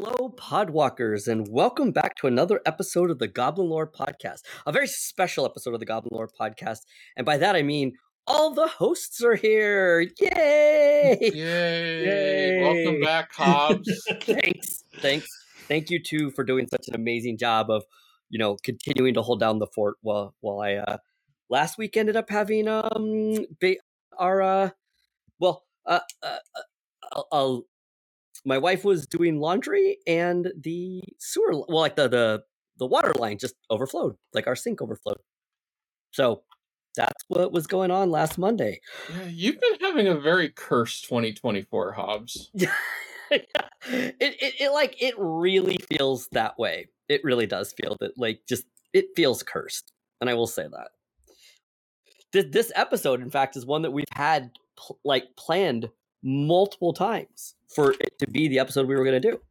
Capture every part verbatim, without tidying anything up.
Hello, Podwalkers, and welcome back to another episode of the Goblin Lore Podcast. A very special episode of the Goblin Lore Podcast, and by that I mean all the hosts are here! Yay! Yay! Yay! Welcome back, Hobbs. Thanks, thanks, thank you too for doing such an amazing job of, you know, continuing to hold down the fort while while I uh, last week ended up having um ba- our uh well uh, uh, uh, uh my wife was doing laundry and the sewer, well, like the, the, the water line just overflowed, like our sink overflowed. So that's what was going on last Monday. Yeah, you've been having a very cursed twenty twenty-four, Hobbs. it, it, it, like, it really feels that way. It really does feel that, like, just, it feels cursed. And I will say that. This, this episode, in fact, is one that we've had, pl- like, planned multiple times for it to be the episode we were going to do.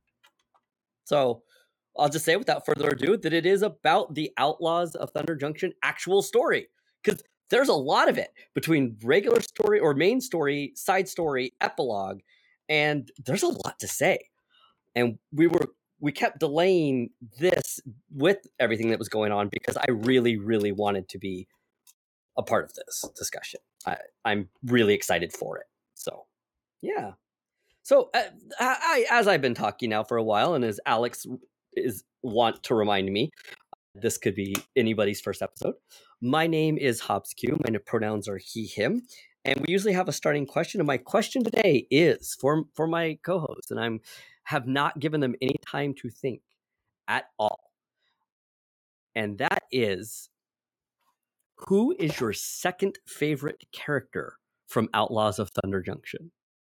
So I'll just say without further ado that it is about the Outlaws of Thunder Junction actual story, because there's a lot of it between regular story or main story, side story, epilogue, and there's a lot to say. And we were we kept delaying this with everything that was going on because I really, really wanted to be a part of this discussion. I, I'm really excited for it. So yeah. So uh, I, as I've been talking now for a while, and as Alex is want to remind me, this could be anybody's first episode. My name is Hobbs Q. My pronouns are he, him, and we usually have a starting question. And my question today is for for my co-host, and I'm have not given them any time to think at all. And that is, who is your second favorite character from Outlaws of Thunder Junction?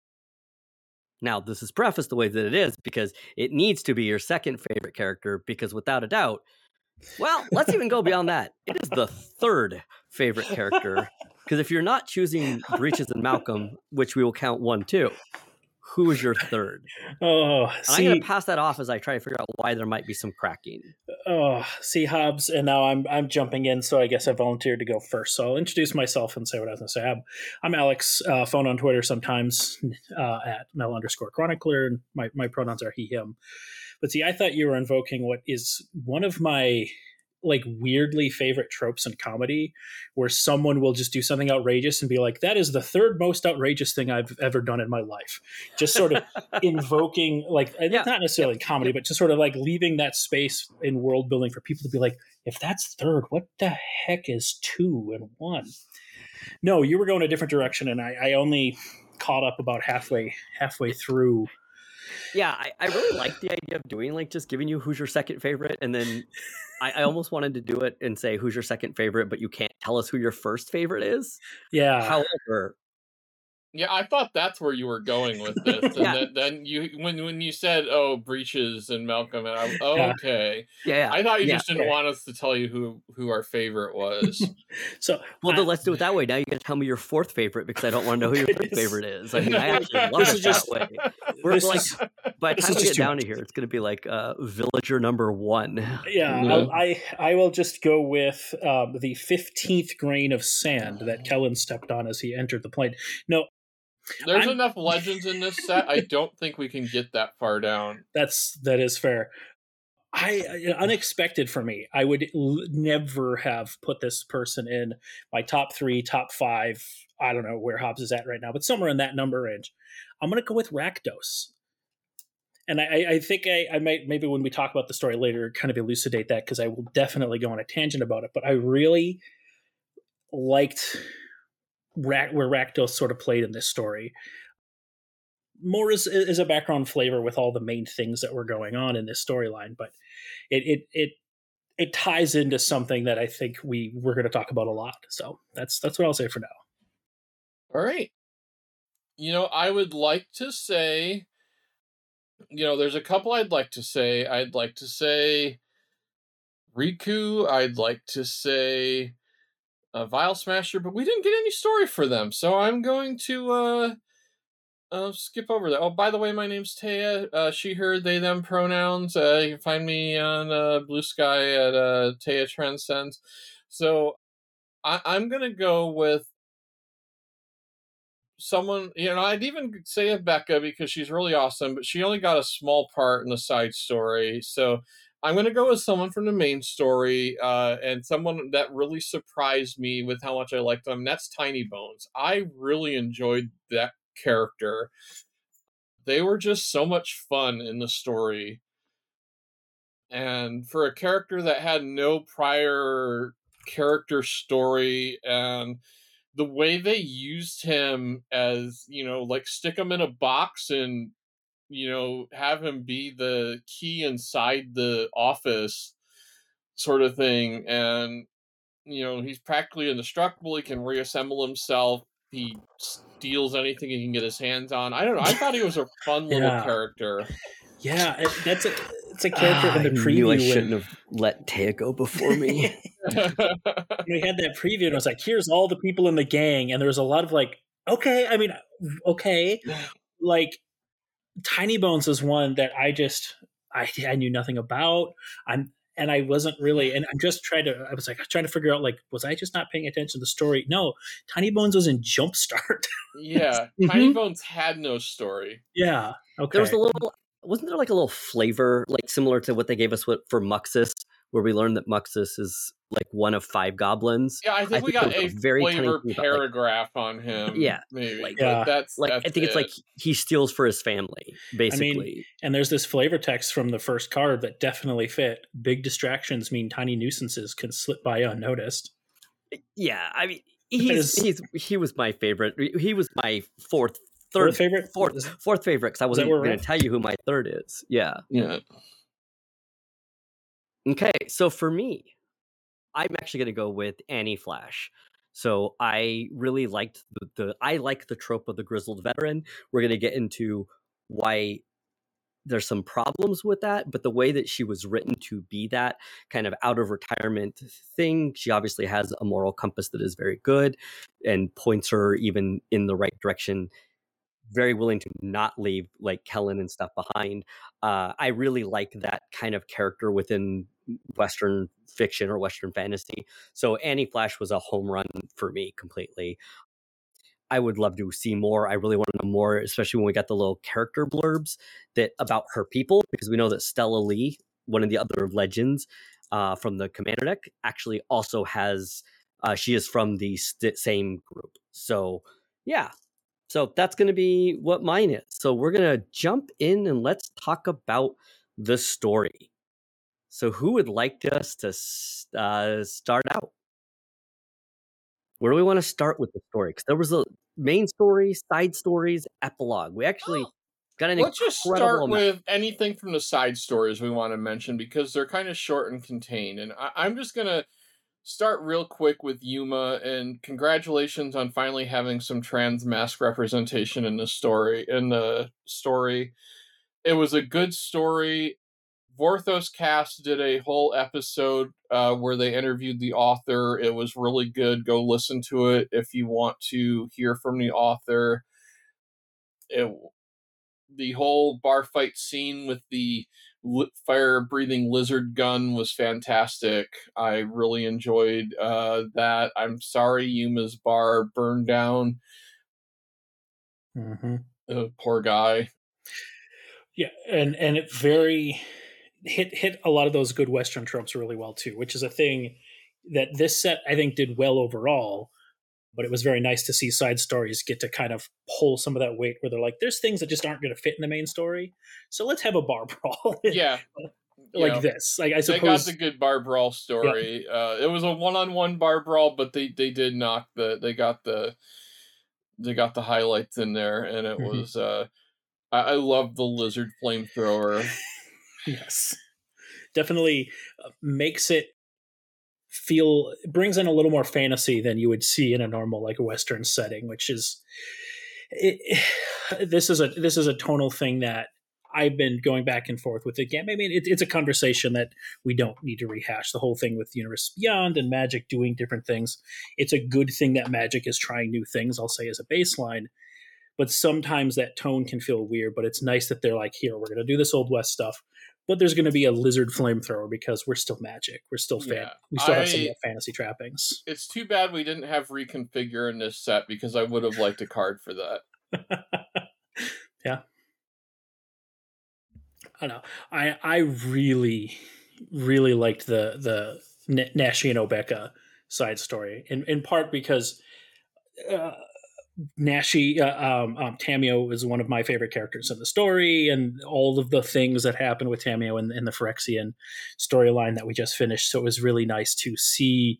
Now, this is prefaced the way that it is because it needs to be your second favorite character, because without a doubt, well, let's even go beyond that. It is the third favorite character, because if you're not choosing Breeches and Malcolm, which we will count one, two, who is your third? Oh, and see, I'm going to pass that off as I try to figure out why there might be some cracking. Oh, see, Hobbs, and now I'm I'm jumping in, so I guess I volunteered to go first. So I'll introduce myself and say what I was going to say. I'm, I'm Alex, uh, phone on Twitter sometimes uh, at Mel underscore Chronicler, and my, my pronouns are he, him. But see, I thought you were invoking what is one of my like weirdly favorite tropes in comedy, where someone will just do something outrageous and be like, that is the third most outrageous thing I've ever done in my life. Just sort of invoking, like, yeah, not necessarily yeah, comedy, yeah. but just sort of like leaving that space in world building for people to be like, if that's third, what the heck is two and one? No, you were going a different direction, and I, I only caught up about halfway halfway through. Yeah, I, I really like the idea of doing, like, just giving you who's your second favorite, and then I, I almost wanted to do it and say who's your second favorite, but you can't tell us who your first favorite is. Yeah. However, yeah, I thought that's where you were going with this, and yeah. then, then you when when you said, "Oh, Breeches and Malcolm," and I, oh, yeah. okay, yeah, yeah, I thought you yeah. just didn't okay. want us to tell you who who our favorite was. so, well, I, then let's do it that way. Now you can tell me your fourth favorite, because I don't want to know who your third favorite is. I mean, I actually love this it is just, that way. We're like, is, by the time we get down much. to here, it's going to be like uh, Villager number one. Yeah, yeah. I I will just go with um, the fifteenth grain of sand that Kellen stepped on as he entered the plane. No. There's I'm, enough legends in this set. I don't think we can get that far down. That's that is fair. I unexpected for me. I would l- never have put this person in my top three, top five. I don't know where Hobbs is at right now, but somewhere in that number range. I'm going to go with Rakdos. And I, I think I, I might, maybe when we talk about the story later, kind of elucidate that, because I will definitely go on a tangent about it. But I really liked Rak, where Rakdos sort of played in this story. More as, as a background flavor with all the main things that were going on in this storyline, but it it it it ties into something that I think we we're going to talk about a lot. So that's that's what I'll say for now. All right. You know, I would like to say, you know, there's a couple I'd like to say. I'd like to say Riku. I'd like to say uh, Vile Smasher, but we didn't get any story for them, so I'm going to uh, uh, skip over that. Oh, by the way, my name's Taya. Uh, she, her, they, them pronouns. Uh, you can find me on uh, Blue Sky at uh, Taya Transcends. So I- I'm going to go with someone, you know, I'd even say Becca because she's really awesome, but she only got a small part in the side story. So I'm going to go with someone from the main story, uh, and someone that really surprised me with how much I liked them. That's Tiny Bones. I really enjoyed that character. They were just so much fun in the story. And for a character that had no prior character story, and the way they used him as, you know, like stick him in a box and, you know, have him be the key inside the office sort of thing. And, you know, he's practically indestructible. He can reassemble himself. He steals anything he can get his hands on. I don't know. I thought he was a fun little Yeah. character. Yeah, it, that's a it's a character Ah, in the I preview. knew I when- shouldn't have let Taya go before me. we had that preview and it was like, here's all the people in the gang, and there was a lot of like, okay, I mean, okay, like Tiny Bones is one that I just I I knew nothing about. I'm and I wasn't really, and I'm just trying to. I was like trying to figure out like, was I just not paying attention to the story? No, Tiny Bones was in Jumpstart. Yeah, Tiny Bones had no story. Yeah, okay. There was a little, wasn't there like a little flavor, like similar to what they gave us with, for Muxus, where we learned that Muxus is like one of five goblins. Yeah, I think I we think got there a was a very tiny flavor thing about, like- paragraph on him. Yeah, maybe. like- but Yeah. that's Like that's I think it's it. like he steals for his family, basically. And there's this flavor text from the first card that definitely fit. Big distractions mean tiny nuisances can slip by unnoticed. yeah, I mean, That he's, is- he's he was my favorite. He was my fourth, third Fourth favorite? fourth, Is- fourth favorite because I wasn't where we're going at? to tell you who my third is. Yeah. yeah. Okay, so for me, I'm actually going to go with Annie Flash. So I really liked the, the I like the trope of the grizzled veteran. We're going to get into why there's some problems with that, but the way that she was written to be that kind of out of retirement thing, she obviously has a moral compass that is very good and points her even in the right direction. Very willing to not leave like Kellen and stuff behind. Uh, I really like that kind of character within Western fiction or Western fantasy. So Annie Flash was a home run for me completely. I would love to see more. I really want to know more, especially when we got the little character blurbs that about her people, because we know that Stella Lee, one of the other legends uh, from the Commander deck, actually also has. Uh, she is from the st- same group. So yeah. So that's going to be what mine is. So we're going to jump in and let's talk about the story. So who would like us to uh, start out? Where do we want to start with the story? Because there was a main story, side stories, epilogue. We actually Oh, got an Let's just incredible start amount. with anything from the side stories we want to mention because they're kind of short and contained. And I- I'm just going to start real quick with Yuma, and congratulations on finally having some trans mask representation in the story. In the story, it was a good story. Vorthos Cast did a whole episode uh, where they interviewed the author. It was really good. Go listen to it if you want to hear from the author. It, the whole bar fight scene with the fire-breathing lizard gun was fantastic. I really enjoyed uh, that. I'm sorry Yuma's bar burned down. Mm-hmm. Uh, poor guy. Yeah, and and it very hit hit a lot of those good Western tropes really well too, which is a thing that this set I think did well overall. But it was very nice to see side stories get to kind of pull some of that weight where they're like, there's things that just aren't going to fit in the main story, so let's have a bar brawl. Yeah. like know, this. Like I They got suppose the good bar brawl story. Uh, it was a one-on-one bar brawl, but they, they did knock the they got the they got the highlights in there, and it Mhm. was uh, I, I love the lizard flamethrower. yes, definitely uh, makes it feel brings in a little more fantasy than you would see in a normal like a Western setting, which is it, this is a this is a tonal thing that I've been going back and forth with again. I mean, it, it's a conversation that we don't need to rehash. The whole thing with Universe Beyond and Magic doing different things. It's a good thing that Magic is trying new things, I'll say as a baseline. But sometimes that tone can feel weird, but it's nice that they're like, here, we're going to do this Old West stuff. but there's going to be a lizard flamethrower because we're still magic. We're still fan. Yeah, we still have some I- more fantasy trappings. It's too bad we didn't have reconfigure in this set because I would have liked a card for that. Yeah. I don't know. I I really really liked the the N- Nashi and Obeka side story, in in part because uh, Nashi uh, um, um, Tamio is one of my favorite characters in the story, and all of the things that happened with Tamio in, in the Phyrexian storyline that we just finished. So it was really nice to see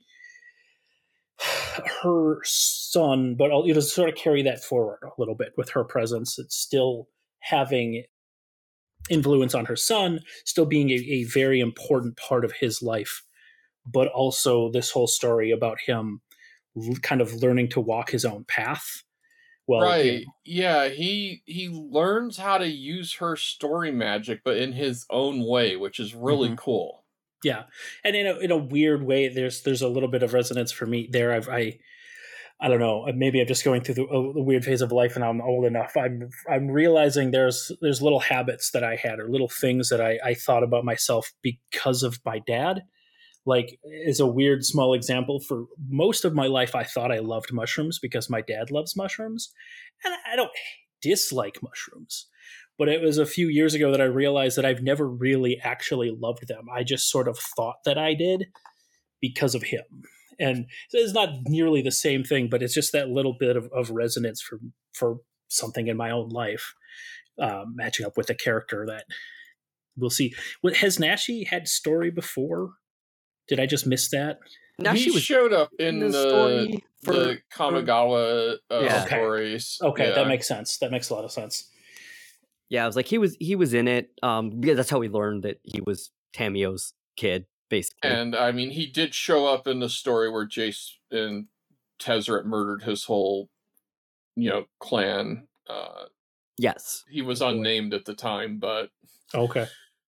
her son, but you know, sort of carry that forward a little bit with her presence. It's still having influence on her son, still being a, a very important part of his life, but also this whole story about him l- kind of learning to walk his own path. Well, right. you know, Yeah, he he learns how to use her story magic, but in his own way, which is really Mhm. cool. yeah, and in a in a weird way, there's there's a little bit of resonance for me there. I've, I I don't know. Maybe I'm just going through the, uh, the weird phase of life, and I'm old enough. I'm I'm realizing there's there's little habits that I had, or little things that I, I thought about myself because of my dad. Like, is a weird small example. For most of my life, I thought I loved mushrooms because my dad loves mushrooms, and I don't dislike mushrooms. But it was a few years ago that I realized that I've never really actually loved them. I just sort of thought that I did because of him. And it's not nearly the same thing, but it's just that little bit of, of resonance for for something in my own life, um, matching up with a character that we'll see. What, has Nashi had story before? Did I just miss that? Now he she was showed up in in the the story for the Kamigawa uh, Yeah. Okay. stories. Okay, Yeah. that makes sense. That makes a lot of sense. yeah, I was like he was he was in it. Um, because that's how we learned that he was Tamio's kid, basically. And I mean, he did show up in the story where Jace and Tezzeret murdered his whole, you know, clan. Uh, yes, he was Boy. unnamed at the time, but Okay.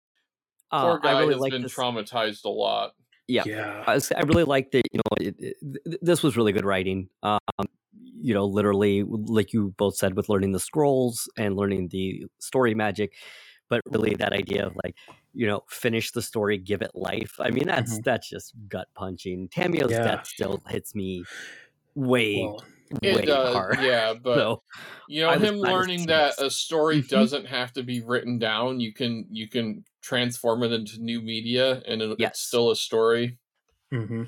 uh, poor guy I really has like been this. traumatized a lot. Yeah. Yeah. I, was, I really liked it. You know, it, it, th- this was really good writing. Um, you know, literally, like you both said, with learning the scrolls and learning the story magic, but really that idea of like, you know, finish the story, give it life. I mean, that's Mhm. that's just gut punching. Tamio's Yeah. death still hits me way, Well, It way does, hard. yeah, but So you know, I was him glad to learning see that this. a story Mhm. doesn't have to be written down. You can you can transform it into new media, and it, Yes. it's still a story. hmm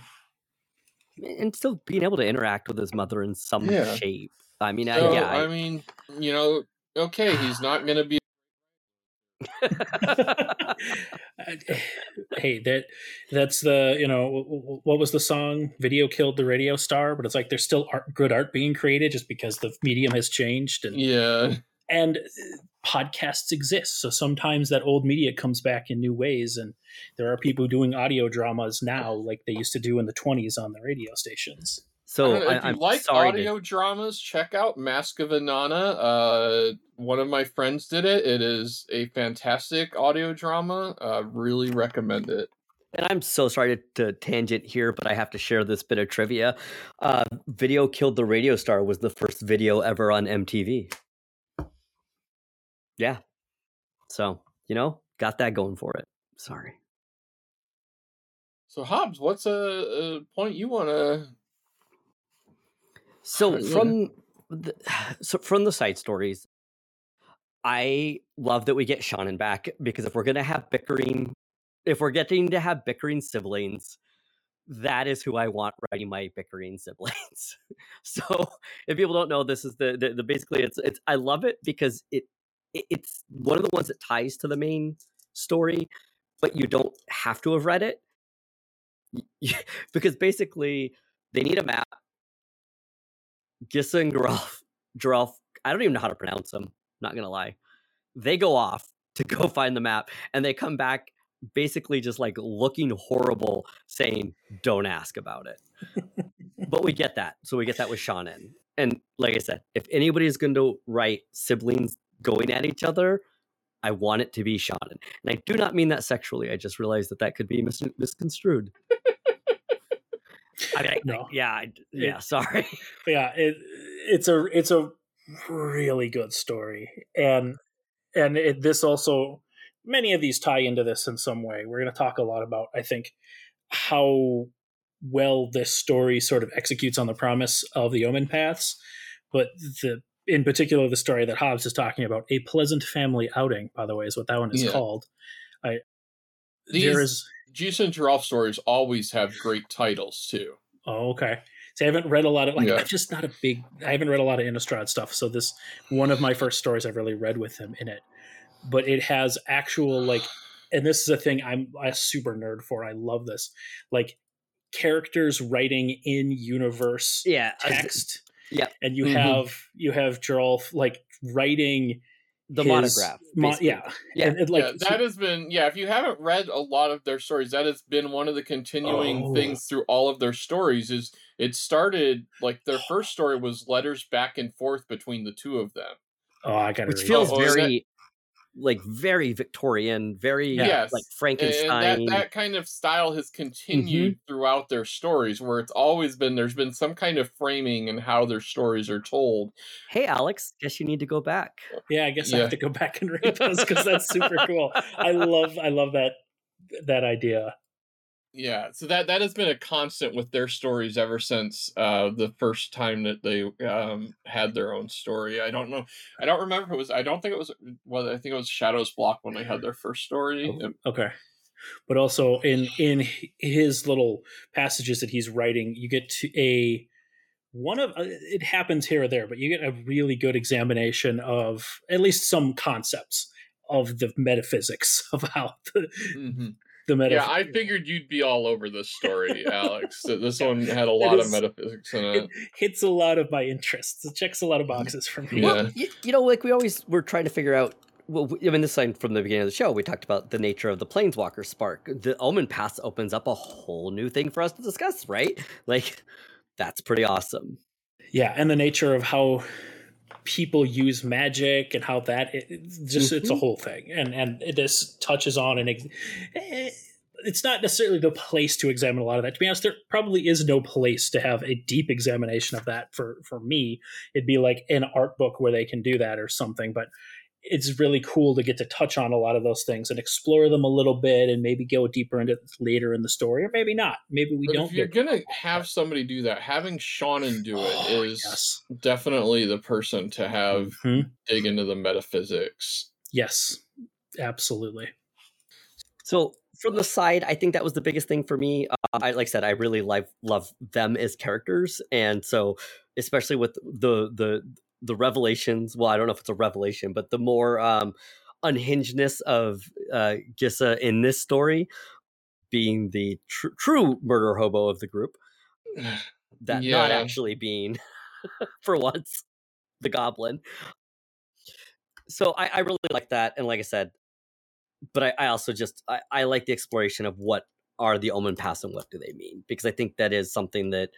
and still being able to interact with his mother in some Yeah. shape. I mean, I, So yeah, I, I mean, you know, okay, he's not going to be. hey, that that's the you know w- w- what was the song? Video killed the radio star, but it's like there's still art, good art being created just because the medium has changed, and Yeah. and uh, podcasts exist. So sometimes that old media comes back in new ways, and there are people doing audio dramas now, like they used to do in the twenties on the radio stations. I so don't know, I, if you I'm like sorry audio to. dramas, check out Mask of Inanna. Uh, one of my friends did it. It is a fantastic audio drama. Uh, really recommend it. And I'm so sorry to, to tangent here, but I have to share this bit of trivia. Uh, Video Killed the Radio Star was the first video ever on M T V. Yeah. So, you know, got that going for it. Sorry. So Hobbs, what's a, a point you want to? So Yeah. from the, so from the side stories, I love that we get Shannon back, because if we're gonna have bickering, if we're getting to have bickering siblings, that is who I want writing my bickering siblings. So if people don't know, this is the, the the basically it's it's I love it because it, it it's one of the ones that ties to the main story, but you don't have to have read it. Because basically they need a map. Gissa and Geralf, Geralf, I don't even know how to pronounce them, not gonna lie. They go off to go find the map, and they come back basically just like looking horrible, saying, "Don't ask about it." But we get that. So we get that with Shannon. And like I said, if anybody's going to write siblings going at each other, I want it to be Shannon. And I do not mean that sexually. I just realized that that could be mis- misconstrued. I mean, I, No. I, yeah, I, yeah. It- Sorry. But yeah, it, it's a it's a really good story, and and it, this also many of these tie into this in some way. We're going to talk a lot about, I think, how well this story sort of executes on the promise of the Omen Paths, but the in particular the story that Hobbs is talking about, A Pleasant Family Outing, by the way, is what that one is Yeah. called. I These there is Jason and Giralf stories always have great titles too. oh okay. See, I haven't read a lot of like Yeah. I'm just not a big I haven't read a lot of Innistrad stuff, so this one of my first stories I've really read with him in it. But it has actual like, and this is a thing I'm a super nerd for. I love this, like characters writing in universe Yeah, I- text. yeah. And you Mhm. have you have Geralf like writing The his- monograph. mo- basically. yeah, Yeah. And, and, like yeah, that has been yeah. If you haven't read a lot of their stories, that has been one of the continuing Oh. things through all of their stories. Is it started like their first story was letters back and forth between the two of them. oh, I gotta Which read feels Oh, oh, is very like very Victorian, very Yes. like And Frankenstein. that, that kind of style has continued throughout their stories, where it's always been there's been some kind of framing in how their stories are told. Hey, Alex, guess you need to go back. Yeah, I guess I Yeah. have to go back and read those because that's super cool. I love I love that that idea. Yeah, so that that has been a constant with their stories ever since uh, the first time that they um, had their own story. I don't know. I don't remember if it was. I don't think it was. Well, I think it was Shadows Block when they had their first story. Oh, okay. But also in in his little passages that he's writing, you get to a one of uh, it happens here or there, but you get a really good examination of at least some concepts of the metaphysics of how the, Mhm. the metaph- Yeah, I figured you'd be all over this story, Alex. That this one had a It lot of is- metaphysics in it it. hits a lot of my interests. It checks a lot of boxes for me. Yeah. Well, you, you know, like we always were trying to figure out. Well, I mean, this time from the beginning of the show, we talked about the nature of the Planeswalker spark. The Omen Pass opens up a whole new thing for us to discuss, right? Like, that's pretty awesome. Yeah, and the nature of how people use magic and how that it, it's just it's a Mhm. whole thing, and and it just touches on and ex- eh, it's not necessarily the place to examine a lot of that. To be honest, there probably is no place to have a deep examination of that for for me. It'd be like an art book where they can do that or something, but it's really cool to get to touch on a lot of those things and explore them a little bit and maybe go deeper into it later in the story, or maybe not. Maybe we But don't if you're get gonna have somebody do that, having Shannon do it Oh, is yes. definitely the person to have Mhm. dig into the metaphysics. Yes, absolutely. So from the side, I think that was the biggest thing for me. Uh, I like I said, I really love love them as characters, and so especially with the the the revelations. Well, I don't know if it's a revelation, but the more um, unhingedness of uh, Gissa in this story, being the tr- true murder hobo of the group, that Yeah. not actually being for once the goblin. So I, I really like that, and like I said, but I, I also just I, I like the exploration of what are the Omen Pass and what do they mean, because I think that is something that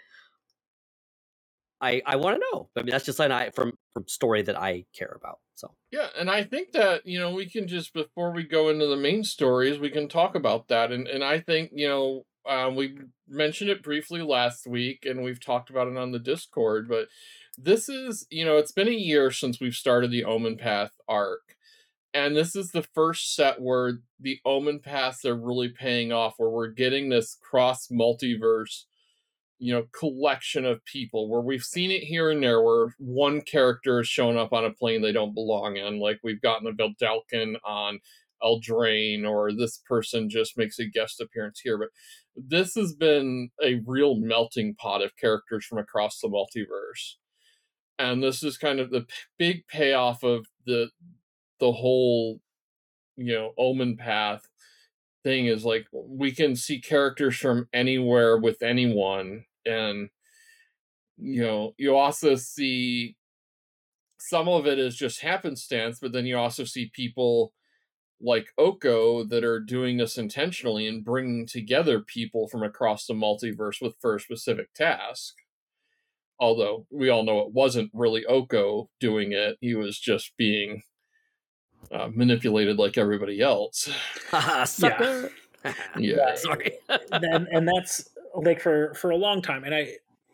I I want to know. I mean, that's just an I from from story that I care about. So Yeah, and I think that, you know, we can just, before we go into the main stories, we can talk about that. And and I think, you know, um, we mentioned it briefly last week, and we've talked about it on the Discord, but this is, you know, it's been a year since we've started the Omen Path arc. And this is the first set where the Omen Paths are really paying off, where we're getting this cross multiverse, you know, collection of people, where we've seen it here and there, where one character has shown up on a plane they don't belong in. Like we've gotten a Veldelkin on Eldraine, or this person just makes a guest appearance here. But this has been a real melting pot of characters from across the multiverse. And this is kind of the p- big payoff of the the whole, you know, Omen Path thing, is like we can see characters from anywhere with anyone. And, you know, you also see some of it is just happenstance, but then you also see people like Oko that are doing this intentionally and bringing together people from across the multiverse with for a specific task. Although we all know it wasn't really Oko doing it. He was just being uh, manipulated like everybody else. Haha, sucker. Yeah. Sorry. and and that's like for for a long time, and I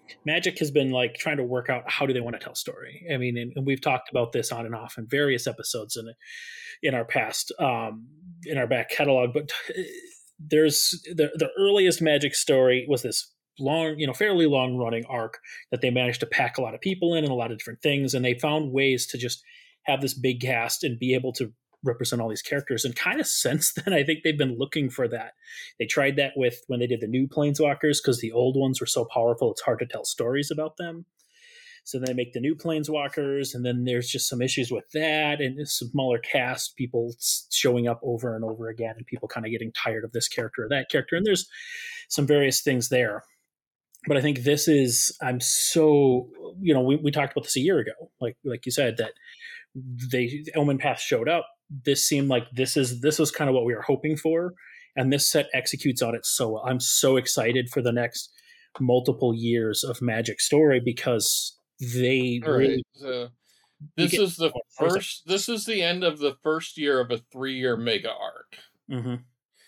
Magic has been like trying to work out how do they want to tell story. I mean, and, and we've talked about this on and off in various episodes in in our past, um, in our back catalog. But there's the the earliest Magic story was this long, you know, fairly long running arc that they managed to pack a lot of people in and a lot of different things, and they found ways to just have this big cast and be able to represent all these characters. And kind of since then, I think they've been looking for that. They tried that with when they did the new Planeswalkers, because the old ones were so powerful, it's hard to tell stories about them. So then they make the new Planeswalkers, and then there's just some issues with that, and some smaller cast, people showing up over and over again, and people kind of getting tired of this character or that character. And there's some various things there. But I think this is, I'm so, you know, we, we talked about this a year ago, like like you said, that they Omen Path showed up. This seemed like this is this was kind of what we were hoping for, and this set executes on it so well. I'm so excited for the next multiple years of Magic story, because they All really right. So this get- is the oh, sorry. first. This is the end of the first year of a three-year mega arc. Mhm.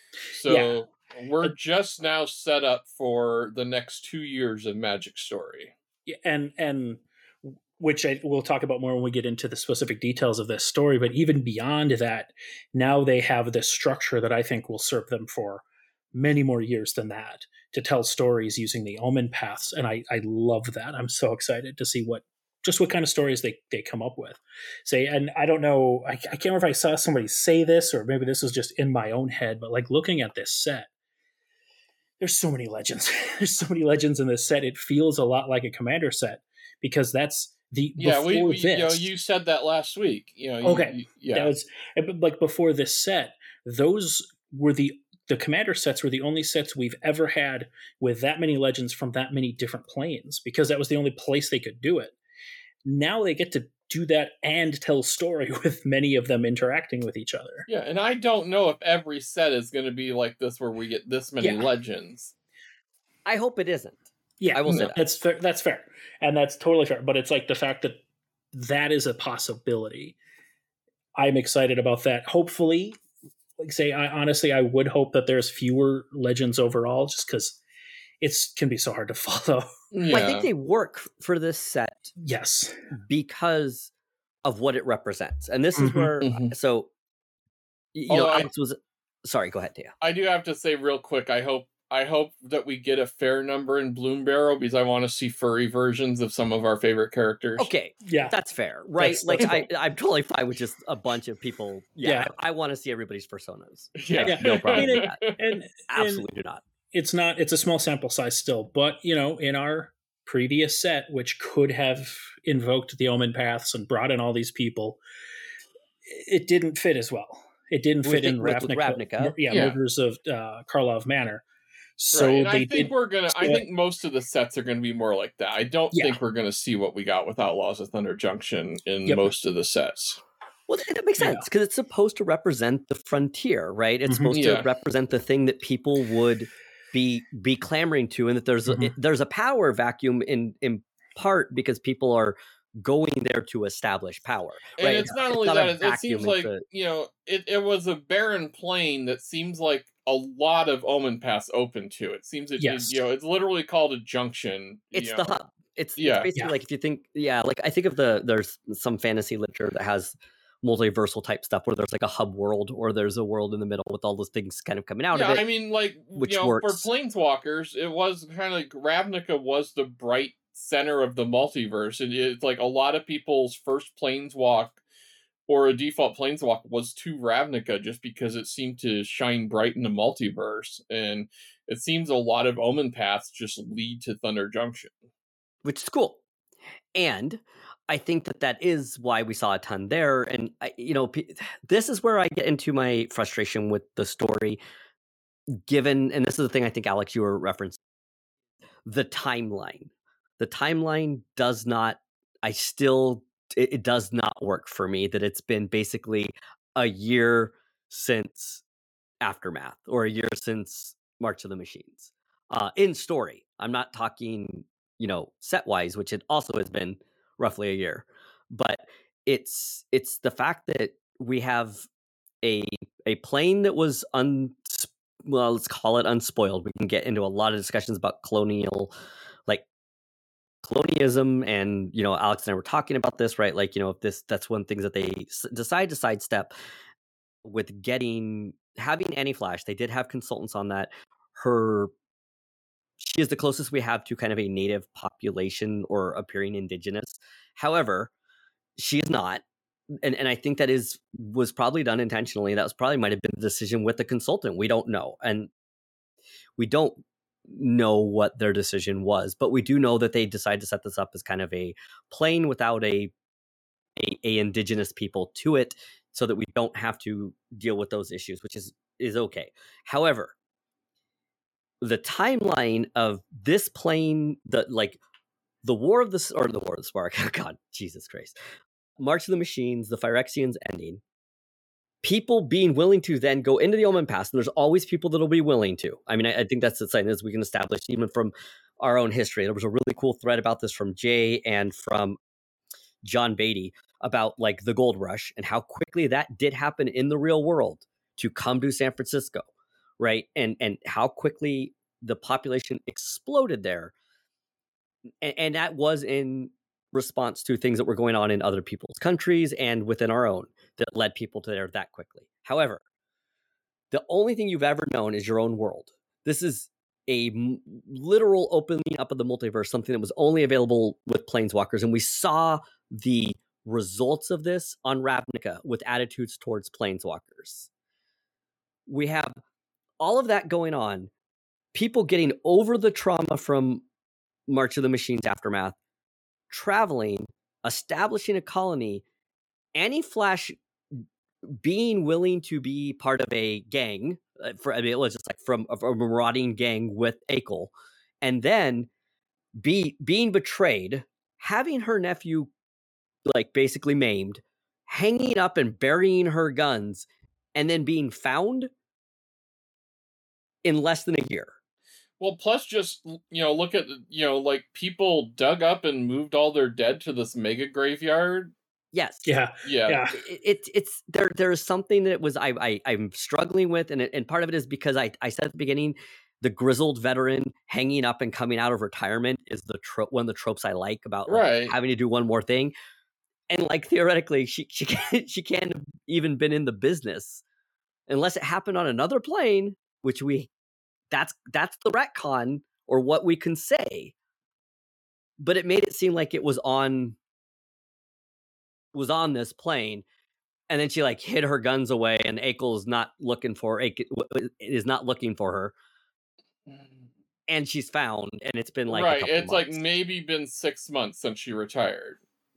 So we're just now set up for the next two years of Magic story. Yeah, and and which I we'll talk about more when we get into the specific details of this story. But even beyond that, now they have this structure that I think will serve them for many more years than that, to tell stories using the Omen Paths. And I, I love that. I'm so excited to see what just what kind of stories they, they come up with. Say, and I don't know, I, I can't remember if I saw somebody say this, or maybe this was just in my own head, but like looking at this set, there's so many legends. There's so many legends in this set. It feels a lot like a Commander set, because that's the Yeah, we, before we you know, this- you said that last week. You know, you- Okay. you- yeah. That was like before this set. Those were the the Commander sets were the only sets we've ever had with that many legends from that many different planes, because that was the only place they could do it. Now they get to do that and tell story with many of them interacting with each other. Yeah, and I don't know if every set is going to be like this, where we get this many Yeah. legends. I hope it isn't. Yeah, I will say No. that. that's fair. That's fair, and that's totally fair. But it's like the fact that that is a possibility. I'm excited about that. Hopefully, like say, I honestly, I would hope that there's fewer legends overall, just because it's can be so hard to follow. Yeah. I think they work for this set Yes. because of what it represents, and this is Mhm, where. mhm. So, y- you Although know, I- Alex was. Sorry, go ahead, Tia. I do have to say real quick, I hope I hope that we get a fair number in Bloom Barrow, because I want to see furry versions of some of our favorite characters. Okay, Yeah. that's fair, right? That's- like that's I, I'm totally fine with just a bunch of people. Yeah, Yeah. I, I want to see everybody's personas. Yeah. Yeah. No problem I mean, with that. And Absolutely do not. it's not. It's a small sample size still, but you know, in our previous set, which could have invoked the Omen Paths and brought in all these people, it didn't fit as well. It didn't With fit the- in with- with Ravnica. Ravnica. Mur- yeah, Yeah. Murders of uh, Karlov Manor. So Right, and they I think did. we're gonna. I so- think most of the sets are gonna be more like that. I don't Yeah. think we're gonna see what we got with Outlaws of Thunder Junction in Yep. most of the sets. Well, that that makes Yeah. sense because it's supposed to represent the frontier, right? It's Mhm. supposed Yeah. to represent the thing that people would be be clamoring to, and that there's a, Mhm. it- there's a power vacuum in in part because people are going there to establish power. And right? it's not only not a that; it, it vacuum, seems like it's a- you know, it, it was a barren plain that seems like a lot of Omen Paths open to. It seems it, Yes. it- you know, it's literally called a junction. It's you the know. hub. It's, Yeah. it's basically Yeah. like if you think, yeah, like I think of the there's some fantasy literature that has multiversal type stuff where there's like a hub world or there's a world in the middle with all those things kind of coming out Yeah, of it. I mean, like which you know, works. for Planeswalkers, it was kind of like Ravnica was the bright center of the multiverse, and it's like a lot of people's first Planeswalk or a default Planeswalk was to Ravnica just because it seemed to shine bright in the multiverse, and it seems a lot of Omen Paths just lead to Thunder Junction. which is cool. And I think that that is why we saw a ton there. And, I, you know, p- this is where I get into my frustration with the story, given, and this is the thing I think, Alex, you were referencing, the timeline. The timeline does not, I still, it, it does not work for me that it's been basically a year since Aftermath or a year since March of the Machines. Uh, in story, I'm not talking, you know, set wise, which it also has been roughly a year, but it's it's the fact that we have a a plane that was un well, let's call it unspoiled. We can get into a lot of discussions about colonial, like colonialism, and you know, Alex and I were talking about this, right? Like, you know, if this that's one thing that they s- decide to sidestep with getting having Annie Flash. They did have consultants on that. Her she is the closest we have to kind of a native population or appearing indigenous. However, she is not. And and I think that is was probably done intentionally. That was probably might have been the decision with the consultant. We don't know. And we don't know what their decision was, but we do know that they decided to set this up as kind of a plane without a a, a indigenous people to it, so that we don't have to deal with those issues, which is is okay. However, the timeline of this plane, the like the War of the or the War of the Spark, God, Jesus Christ, March of the Machines, the Phyrexians ending, people being willing to then go into the Omen Pass, and there's always people that'll be willing to. I mean, I, I think that's the sign as we can establish even from our own history. There was a really cool thread about this from Jay and from John Beatty about like the gold rush and how quickly that did happen in the real world to come to San Francisco, right? And and how quickly the population exploded there. And, and that was in response to things that were going on in other people's countries and within our own that led people to there that quickly. However, the only thing you've ever known is your own world. This is a m- literal opening up of the multiverse, something that was only available with Planeswalkers. And we saw the results of this on Ravnica with attitudes towards Planeswalkers. We have all of that going on, people getting over the trauma from March of the Machines Aftermath, traveling, establishing a colony, Annie Flash being willing to be part of a gang, uh, for I mean, it was just like from a, a marauding gang with Akel, and then be being betrayed, having her nephew like basically maimed, hanging up and burying her guns, and then being found in less than a year. Well, plus just, you know, look at, you know, like people dug up and moved all their dead to this mega graveyard. Yes. Yeah. Yeah. Yeah. It, it it's there. There is something that was I, I I'm struggling with, and it, and part of it is because I I said at the beginning, the grizzled veteran hanging up and coming out of retirement is the tro- one of the tropes I like about like, Right. having to do one more thing, and like theoretically she she can't, she can't have even been in the business unless it happened on another plane, which we that's that's the retcon or what we can say, but it made it seem like it was on was on this plane. And then she like hid her guns away, and Akel is not looking for Akel is not looking for her, and she's found, and it's been like a right. couple It's months. like maybe been six months since she retired.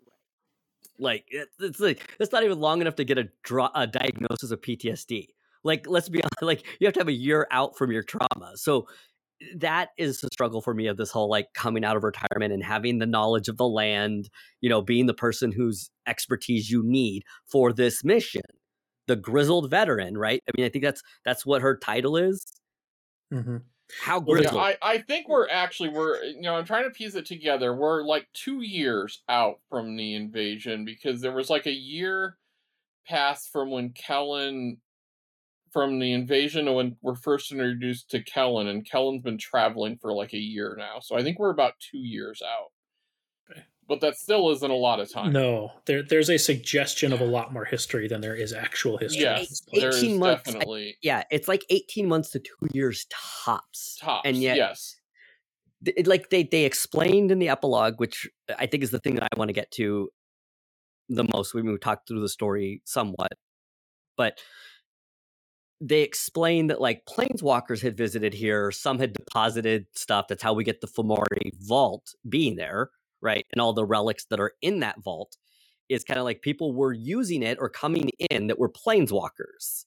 Like it, it's like it's not even long enough to get a, dra- a diagnosis of P T S D. Like let's be honest, like you have to have a year out from your trauma. So that is the struggle for me of this whole like coming out of retirement and having the knowledge of the land, you know, being the person whose expertise you need for this mission, the grizzled veteran, right? I mean, I think that's that's what her title is. Mm-hmm. How Well, grizzled? yeah, I, I think we're actually we're you know I'm trying to piece it together. We're like two years out from the invasion because there was like a year passed from when Kellen from the invasion and when we're first introduced to Kellen, and Kellen's been traveling for like a year now. So I think we're about two years out. Okay. But that still isn't a lot of time. No, there there's a suggestion of a lot more history than there is actual history. Yes, at this point. there eighteen is months. definitely Yeah, it's like eighteen months to two years tops. tops. And yet, yes. th- like they they explained in the epilogue, which I think is the thing that I want to get to the most. We, we talked through the story somewhat, but they explained that like planeswalkers had visited here, some had deposited stuff. That's how we get the Fomori vault being there, right? And all the relics that are in that vault is kind of like people were using it or coming in that were planeswalkers.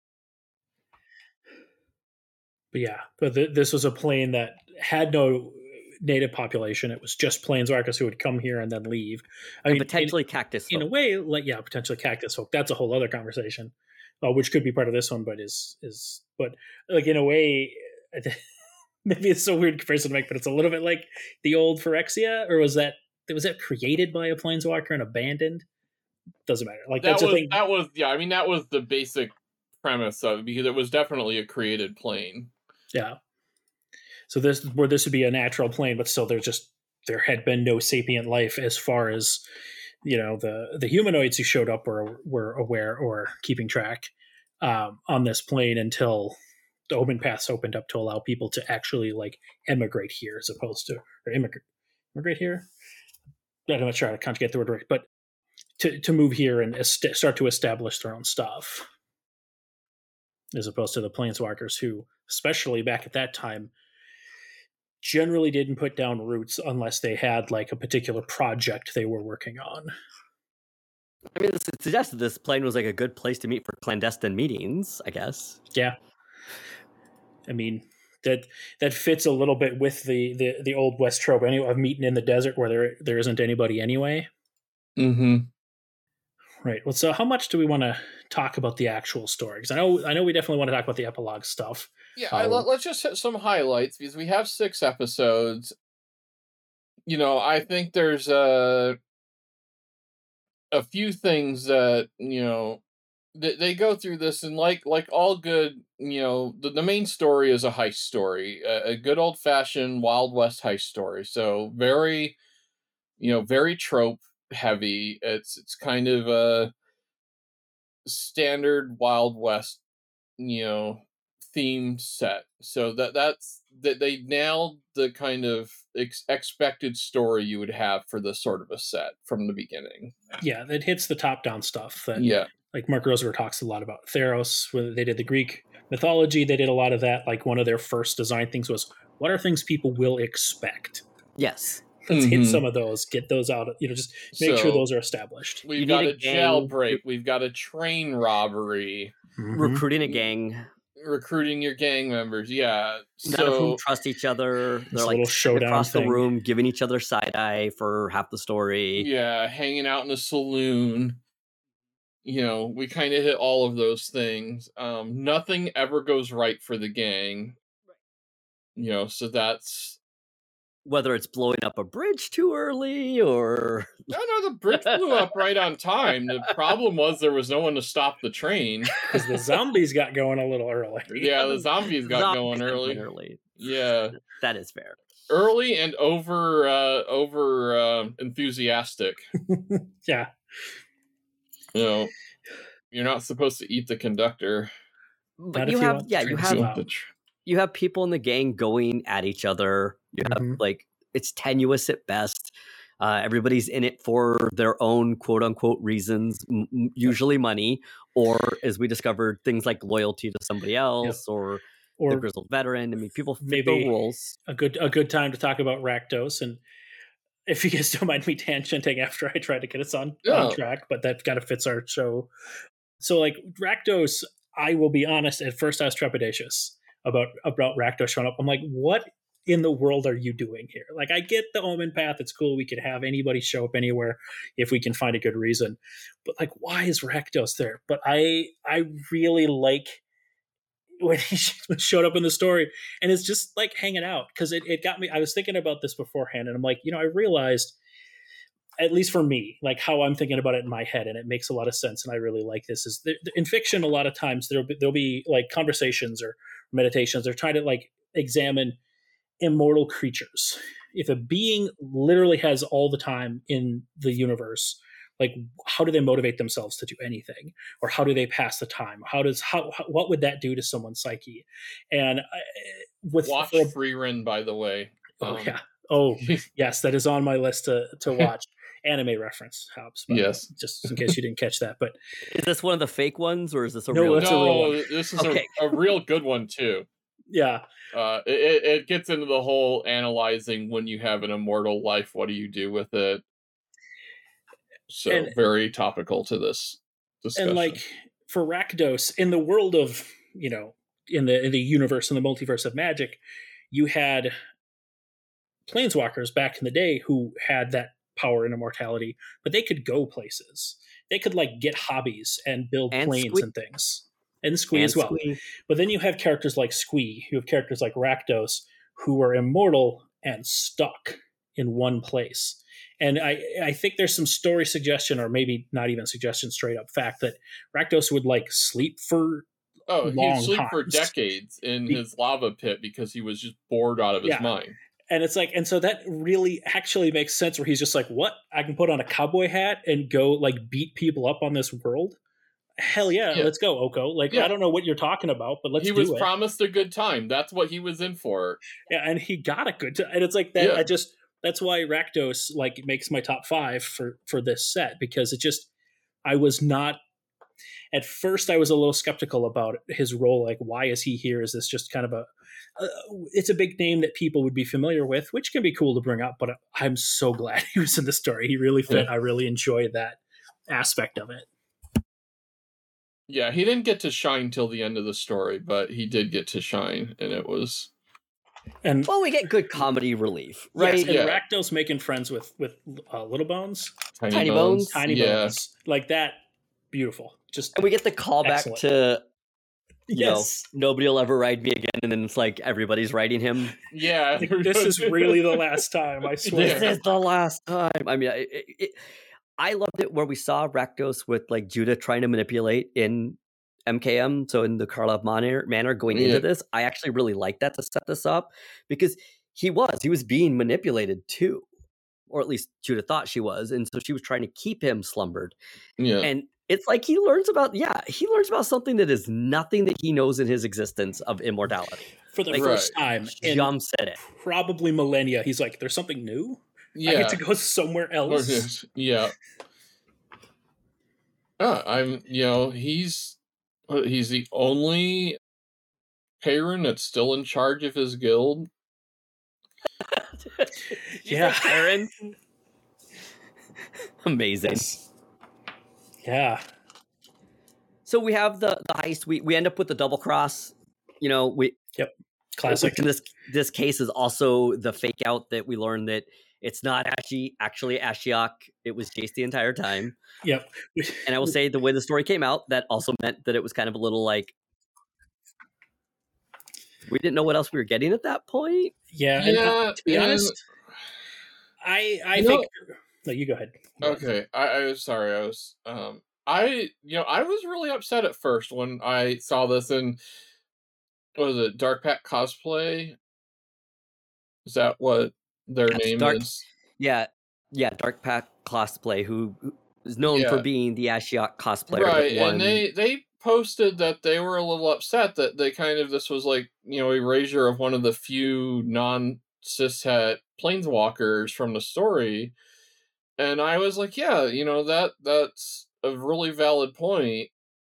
But yeah, but th- this was a plane that had no native population. It was just planeswalkers who would come here and then leave. I And mean, potentially in, cactus in a folk. way, like yeah, potentially cactus folk. That's a whole other conversation, uh, which could be part of this one, but is is but like in a way, maybe it's a weird comparison to make, but it's a little bit like the old Phyrexia, or was that was that created by a planeswalker and abandoned? Doesn't matter. Like that that's was a thing. that was yeah. I mean that was the basic premise of it because it was definitely a created plane. Yeah. So this where this would be a natural plane, but still there's just there had been no sapient life as far as, you know, the the humanoids who showed up were were aware or keeping track um, on this plane until the open paths opened up to allow people to actually like emigrate here as opposed to or immigrate immigrate here. I'm not sure how to conjugate the word right, but to to move here and est- start to establish their own stuff, as opposed to the planeswalkers who, especially back at that time, generally didn't put down roots unless they had like a particular project they were working on. I mean, it suggested this plane was like a good place to meet for clandestine meetings, I guess. Yeah. I mean, that that fits a little bit with the, the, the old West trope anyway, of meeting in the desert where there there isn't anybody anyway. Mm-hmm. Right. Well, so how much do we want to talk about the actual story? Because I know I know we definitely want to talk about the epilogue stuff. Yeah, I, let, let's just hit some highlights because we have six episodes. You know, I think there's a a few things that, you know, they, they go through this, and like like all good, you know, the, the main story is a heist story, a, a good old fashioned Wild West heist story. So very, you know, very trope heavy. It's it's kind of a standard Wild West, you know, theme set. So that that's that they nailed the kind of ex- expected story you would have for this sort of a set from the beginning. Yeah, it hits the top down stuff that Yeah. like Mark Rosewater talks a lot about Theros, where they did the Greek mythology. They did a lot of that. Like one of their first design things was, what are things people will expect? Yes. Let's Mhm. hit some of those, get those out, you know, just make So, sure those are established. We've You got need a, a gang- jailbreak. We've got a train robbery. Mhm. Recruiting a gang, Recruiting your gang members. Yeah. none of whom So trust each other. This They're like little sitting showdown across thing. the room, giving each other side eye for half the story. yeah, hanging out in a saloon. You know, we kind of hit all of those things. Um, nothing ever goes right for the gang. You know, so that's Whether it's blowing up a bridge too early or no, no. The bridge blew up right on time. The problem was there was no one to stop the train. Because the zombies got going a little early. Yeah, the zombies got Zombies going got early. early. Yeah, That is fair. early and over uh, over uh, enthusiastic. Yeah. You know, you're not supposed to eat the conductor. But Not you if you have, want yeah, to you drink have, some. The tr- you have people in the gang going at each other. You have Mhm. like it's tenuous at best. Uh, everybody's in it for their own quote unquote reasons, m- m- usually money, or as we discovered, things like loyalty to somebody else or, the Or grizzled veteran. I mean, people fit maybe- the rules. a good a good time to talk about Rakdos. And if you guys don't mind me tangenting after I try to get us on, No. on track, but that kind of fits our show. So like Rakdos, I will be honest, at first I was trepidatious about about Rakdos showing up. I'm like, what in the world are you doing here? Like, I get the Omen Path. It's cool. We could have anybody show up anywhere if we can find a good reason. But like, why is Rakdos there? But I I really like when he showed up in the story, and it's just like hanging out, because it, it got me. I was thinking about this beforehand, and I'm like, you know, I realized, at least for me, like how I'm thinking about it in my head, and it makes a lot of sense, and I really like this. Is there, in fiction, a lot of times there'll be, there'll be like conversations or meditations. They're trying to like examine immortal creatures. If a being literally has all the time in the universe, like how do they motivate themselves to do anything, or how do they pass the time? How does how, how what would that do to someone's psyche? And I, with Watch for, Freerun, by the way. oh Um, yeah, oh yes, that is on my list to to watch. Anime reference, Hobbs. But Yes. just in case you didn't catch that. But Is this one of the fake ones or is this a No, real that's one? a real no, one. this is Okay. a, a real good one too. yeah, Uh, it, it gets into the whole analyzing when you have an immortal life, what do you do with it? So And- very topical to this discussion. and like for Rakdos, in the world of, you know, in the in the universe, in the multiverse of magic, you had planeswalkers back in the day who had that power and immortality, but they could go places. They could like get hobbies and build And planes Squee. and things. And Squee And as well. Squee. But then you have characters like Squee, you have characters like Rakdos, who are immortal and stuck in one place. And I, I think there's some story suggestion, or maybe not even suggestion, straight up fact, that Rakdos would like sleep for oh, long he'd sleep for times. decades in Be- his lava pit because he was just bored out of his Yeah. mind. And it's like, and so that really actually makes sense where he's just like, what? I can put on a cowboy hat and go like beat people up on this world? Hell yeah, Yeah. let's go, Oko. Like, Yeah. I don't know what you're talking about, but let's he do was it. promised a good time. That's what he was in for. Yeah, and he got a good time. And it's like that. Yeah. I just, that's why Rakdos like makes my top five for, for this set, because it just, I was not, at first I was a little skeptical about his role. Like, why is he here? Is this just kind of a, uh, it's a big name that people would be familiar with, which can be cool to bring up, but I'm so glad he was in the story. He really fit. Yeah. I really enjoyed that aspect of it. Yeah, he didn't get to shine till the end of the story, but he did get to shine, and it was. And Well, we get good comedy relief, right? yes, and Yeah. Rakdos making friends with with uh, Little Bones, Tiny, Tiny Bones. Bones. Tiny yeah. Bones, like that, beautiful. Just And we get the callback Excellent. to, you yes, know, nobody will ever ride me again, and then it's like everybody's riding him. Yeah. Like, this is really the last time. I swear. This is the last time. I mean, it, it, it, I loved it where we saw Rakdos with like Judah trying to manipulate in M K M, so in the Karlov manner, manner going Yeah. into this. I actually really like that to set this up because he was he was being manipulated too, or at least Judah thought she was, and so she was trying to keep him slumbered. Yeah. And it's like he learns about yeah he learns about something that is nothing that he knows in his existence of immortality. For the Like, first right. time in Jumps at it. probably millennia, he's like, "There's something new. I yeah. get to go somewhere else." Yeah. Uh, I'm, you know, he's uh, he's the only Perrin that's still in charge of his guild. Yeah. Aaron. Amazing. Yeah, So we have the the heist. We we end up with the double cross. You know, we classic. which in this this case is also the fake out that we learned that it's not actually actually Ashiok. It was Jace the entire time. Yep. And I will say the way the story came out, that also meant that it was kind of a little like we didn't know what else we were getting at that point. Yeah. And, uh, Yeah, to be and- honest, I I You think. know- No, you go ahead. Okay, I, I was sorry. I was um I you know I was really upset at first when I saw this in what was it Dark Pack Cosplay? Is that what their That's name Dark- is? Yeah, yeah. Dark Pack cosplay, who who is known Yeah. for being the Ashiok cosplayer. Right, that won. and they they posted that they were a little upset that they kind of this was like you know erasure of one of the few non cishet planeswalkers from the story. And I was like, yeah, you know, that that's a really valid point.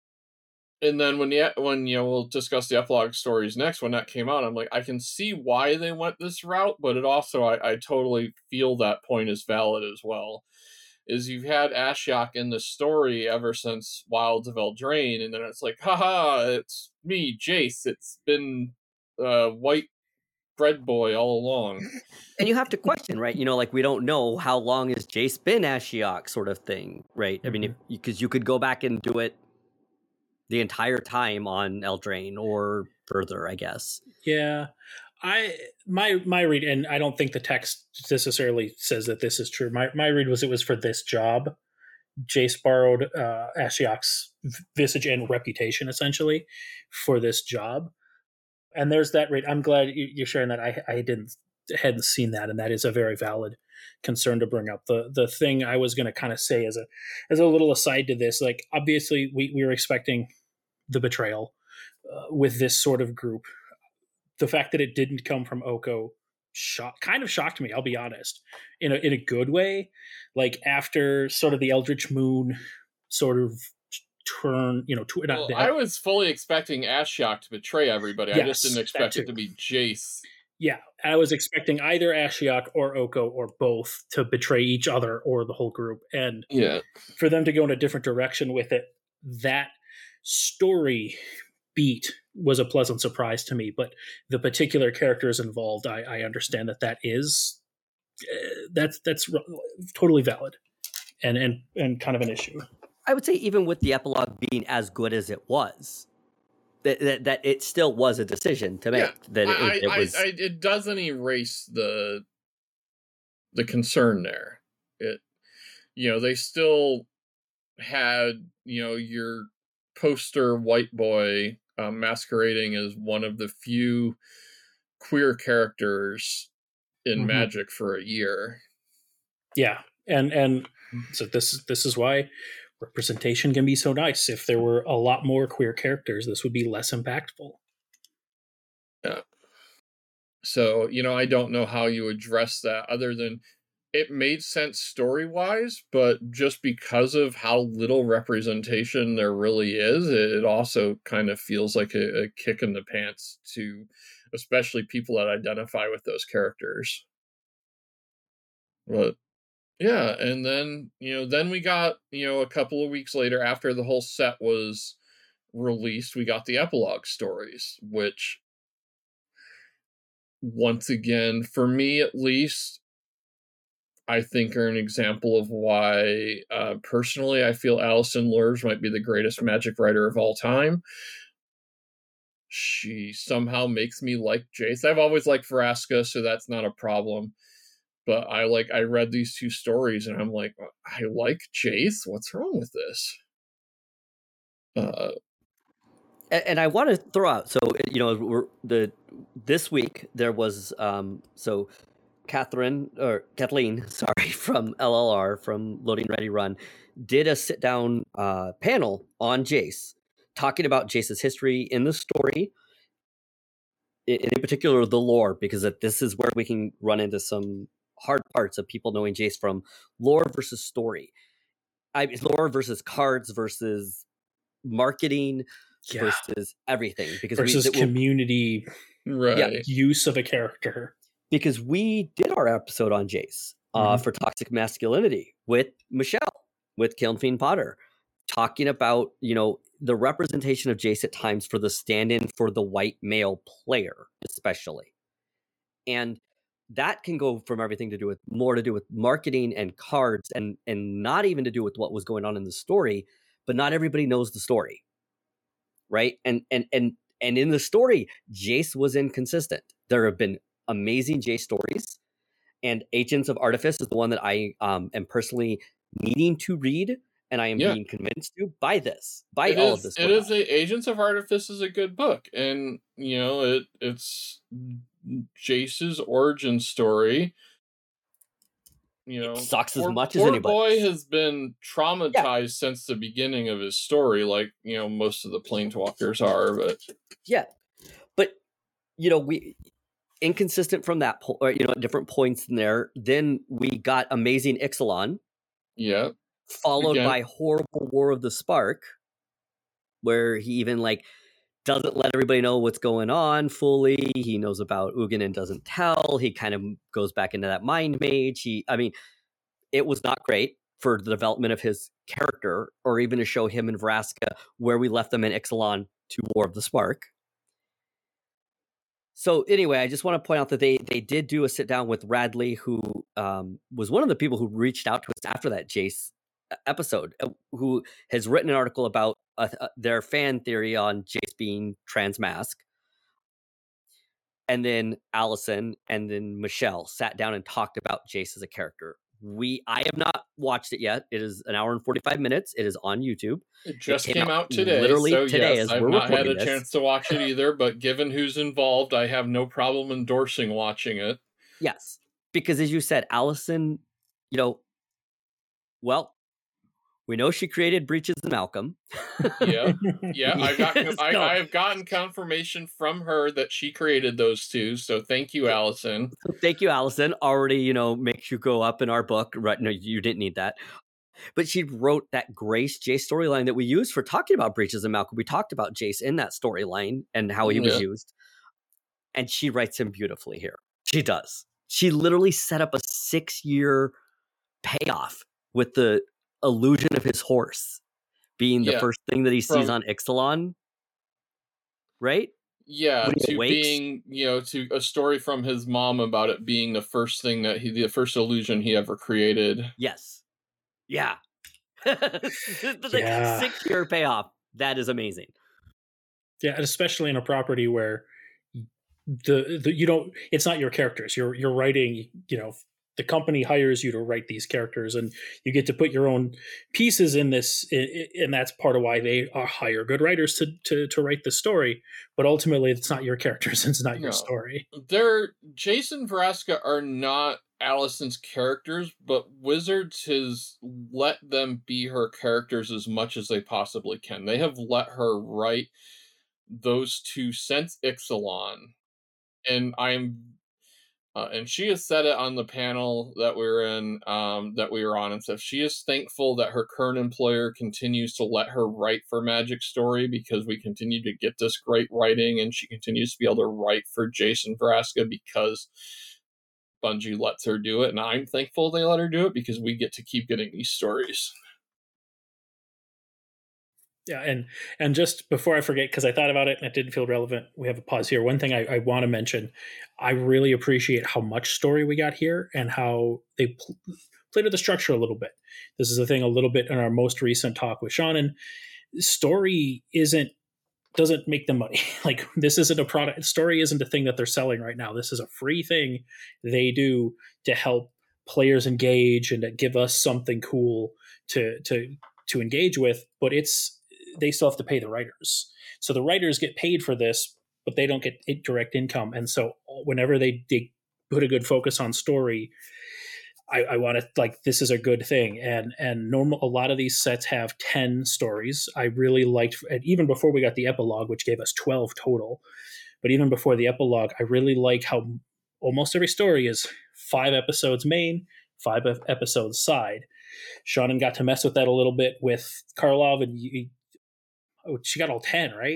And then when the when you know we'll discuss the epilogue stories next, when that came out, I'm like, I can see why they went this route, but it also I, I totally feel that point is valid as well. Is you've had Ashiok in the story ever since Wilds of Eldraine, and then it's like, haha, it's me, Jace. It's been uh white bread boy all along. And you have to question, right? You know, like we don't know how long has Jace been Ashiok, sort of thing, right? I mean, if because you could go back and do it the entire time on Eldraine or further, I guess. Yeah, I my my read, and I don't think the text necessarily says that this is true. My my read was it was for this job. Jace borrowed uh, Ashiok's visage and reputation essentially for this job, and there's that read. I'm glad you- you're sharing that. I I didn't hadn't seen that, and that is a very valid concern to bring up. The the thing I was going to kind of say as a as a little aside to this, like obviously we we were expecting the betrayal uh, with this sort of group. The fact that it didn't come from Oko shock, kind of shocked me, I'll be honest, in a, in a good way. Like after sort of the Eldritch Moon sort of turn, you know, tw- not Well, that, I was fully expecting Ashiok to betray everybody. I Yes, just didn't that expect too. it to be Jace. yeah, I was expecting either Ashiok or Oko or both to betray each other or the whole group. And Yeah. for them to go in a different direction with it, that story beat was a pleasant surprise to me. But the particular characters involved, I, I understand that that is uh, that's that's r- totally valid and and and kind of an issue. I would say even with the epilogue being as good as it was, that that, that it still was a decision to make. Yeah, that it, I, it I, was. I, it doesn't erase the the concern there. It, you know, they still had, you know, your poster white boy um, masquerading as one of the few queer characters in Mhm. Magic for a year. Yeah, and and so this is this is why representation can be so nice. If there were a lot more queer characters, this would be less impactful. Yeah. So, you know, I don't know how you address that other than it made sense story-wise, but just because of how little representation there really is, it also kind of feels like a, a kick in the pants to especially people that identify with those characters. But yeah, and then, you know, then we got, you know, a couple of weeks later after the whole set was released, we got the epilogue stories, which once again, for me at least, I think are an example of why, uh, personally, I feel Alison Luhrs might be the greatest Magic writer of all time. She somehow makes me like Jace. I've always liked Vraska, so that's not a problem. But I like I read these two stories and I'm like, I like Jace. What's wrong with this? Uh, and, and I want to throw out, so you know, we're, the this week there was um, so Catherine or Kathleen, sorry, from L L R from Loading Ready Run, did a sit down uh, panel on Jace, talking about Jace's history in the story, in, in particular the lore, because this is where we can run into some hard parts of people knowing Jace from lore versus story. I mean, lore versus cards versus marketing Yeah. versus everything, because versus we, that will- community right. Yeah. use of a character. because we did our episode on Jace uh, Mhm. for Toxic Masculinity with Michelle, with Kiln Fiend Potter, talking about, you know, the representation of Jace at times for the stand-in for the white male player, especially. And that can go from everything to do with more to do with marketing and cards, and and not even to do with what was going on in the story, but not everybody knows the story. Right? And and and and in the story, Jace was inconsistent. There have been amazing Jace stories, and Agents of Artifice is the one that I um, am personally needing to read, and I am Yeah. being convinced to by this, by It all is. of this. It is a Agents of Artifice is a good book, and you know it. It's Jace's origin story. You know, It sucks as poor, much as poor anybody. boy has been traumatized since the beginning of his story, like you know most of the Planeswalkers are. But Yeah, but you know we inconsistent from that point, or you know at different points in there. Then we got Amazing Ixalan, yeah, followed Again. by Horrible War of the Spark, where he even like doesn't let everybody know what's going on fully. He knows about Ugin and doesn't tell. He kind of goes back into that mind mage. He, I mean, it was not great for the development of his character, or even to show him in Vraska where we left them in Ixalan to War of the Spark. So anyway, I just want to point out that they they did do a sit down with Radley, who um, was one of the people who reached out to us after that Jace episode, uh, who has written an article about uh, uh, their fan theory on Jace being transmask. And then Allison and then Michelle sat down and talked about Jace as a character. We I have not watched it yet. It is an hour and forty-five minutes. It is on YouTube. It just came came, out out today, literally so today yes, as I've we're not had recording a this. chance to watch it either. But given who's involved, I have no problem endorsing watching it. Yes, because as you said, Allison, you know, well, we know she created Breaches and Malcolm. Yeah, yeah, I got Yes, I, no. I have gotten confirmation from her that she created those two. So thank you, Allison. Thank you, Allison. Already, you know, makes you go up in our book. Right? No, you didn't need that. But she wrote that Grace Jace storyline that we used for talking about Breaches and Malcolm. We talked about Jace in that storyline and how he was Yeah. used. And she writes him beautifully here. She does. She literally set up a six-year payoff with the illusion of his horse being the Yeah, first thing that he sees from- on Ixalan. Right? Yeah, When he to awakes? being, you know, to a story from his mom about it being the first thing that he, the first illusion he ever created. Yes. Yeah. The Yeah. six-year payoff. That is amazing. Yeah, and especially in a property where the, the you don't it's not your characters. You're you're writing, you know, the company hires you to write these characters, and you get to put your own pieces in this, and that's part of why they are hire good writers to to to write the story. But ultimately, it's not your characters; it's not your No. story. They're Jason Vraska are not Allison's characters, but Wizards has let them be her characters as much as they possibly can. They have let her write those two since Ixalan, and I'm. Uh, and she has said it on the panel that we were in, um, that we were on, and stuff. She is thankful that her current employer continues to let her write for Magic Story because we continue to get this great writing, and she continues to be able to write for Jason Vraska because Bungie lets her do it, and I'm thankful they let her do it because we get to keep getting these stories. Yeah, and and just before I forget, because I thought about it and it didn't feel relevant, we have a pause here. One thing I, I want to mention, I really appreciate how much story we got here and how they pl- played with the structure a little bit. This is a thing a little bit in our most recent talk with Shannon. Story isn't doesn't make them money. Like, this isn't a product. Story isn't a thing that they're selling right now. This is a free thing they do to help players engage and to give us something cool to to to engage with. But it's they still have to pay the writers. So the writers get paid for this, but they don't get direct income. And so whenever they, they put a good focus on story, I, I want to, like, this is a good thing. And and normal, a lot of these sets have ten stories. I really liked, even before we got the epilogue, which gave us twelve total, but even before the epilogue, I really like how almost every story is five episodes main, five episodes side. Shannon got to mess with that a little bit with Karlov, and you, oh, she got all ten, right?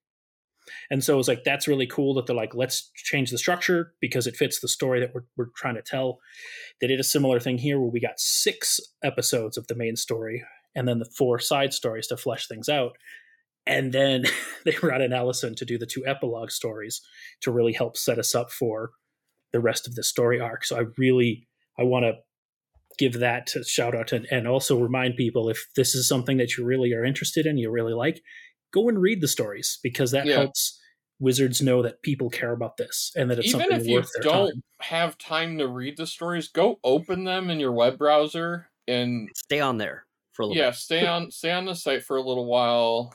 And so it was like, that's really cool that they're like, let's change the structure because it fits the story that we're, we're trying to tell. They did a similar thing here where we got six episodes of the main story and then the four side stories to flesh things out. And then they brought in Allison to do the two epilogue stories to really help set us up for the rest of the story arc. So I really, I want to give that to shout out to, and also remind people, if this is something that you really are interested in, you really like, go and read the stories, because that Yeah. helps Wizards know that people care about this and that it's Even something if you worth their don't time. have time to read the stories, go open them in your web browser and Stay on there for a little yeah, bit. stay on stay on the site for a little while.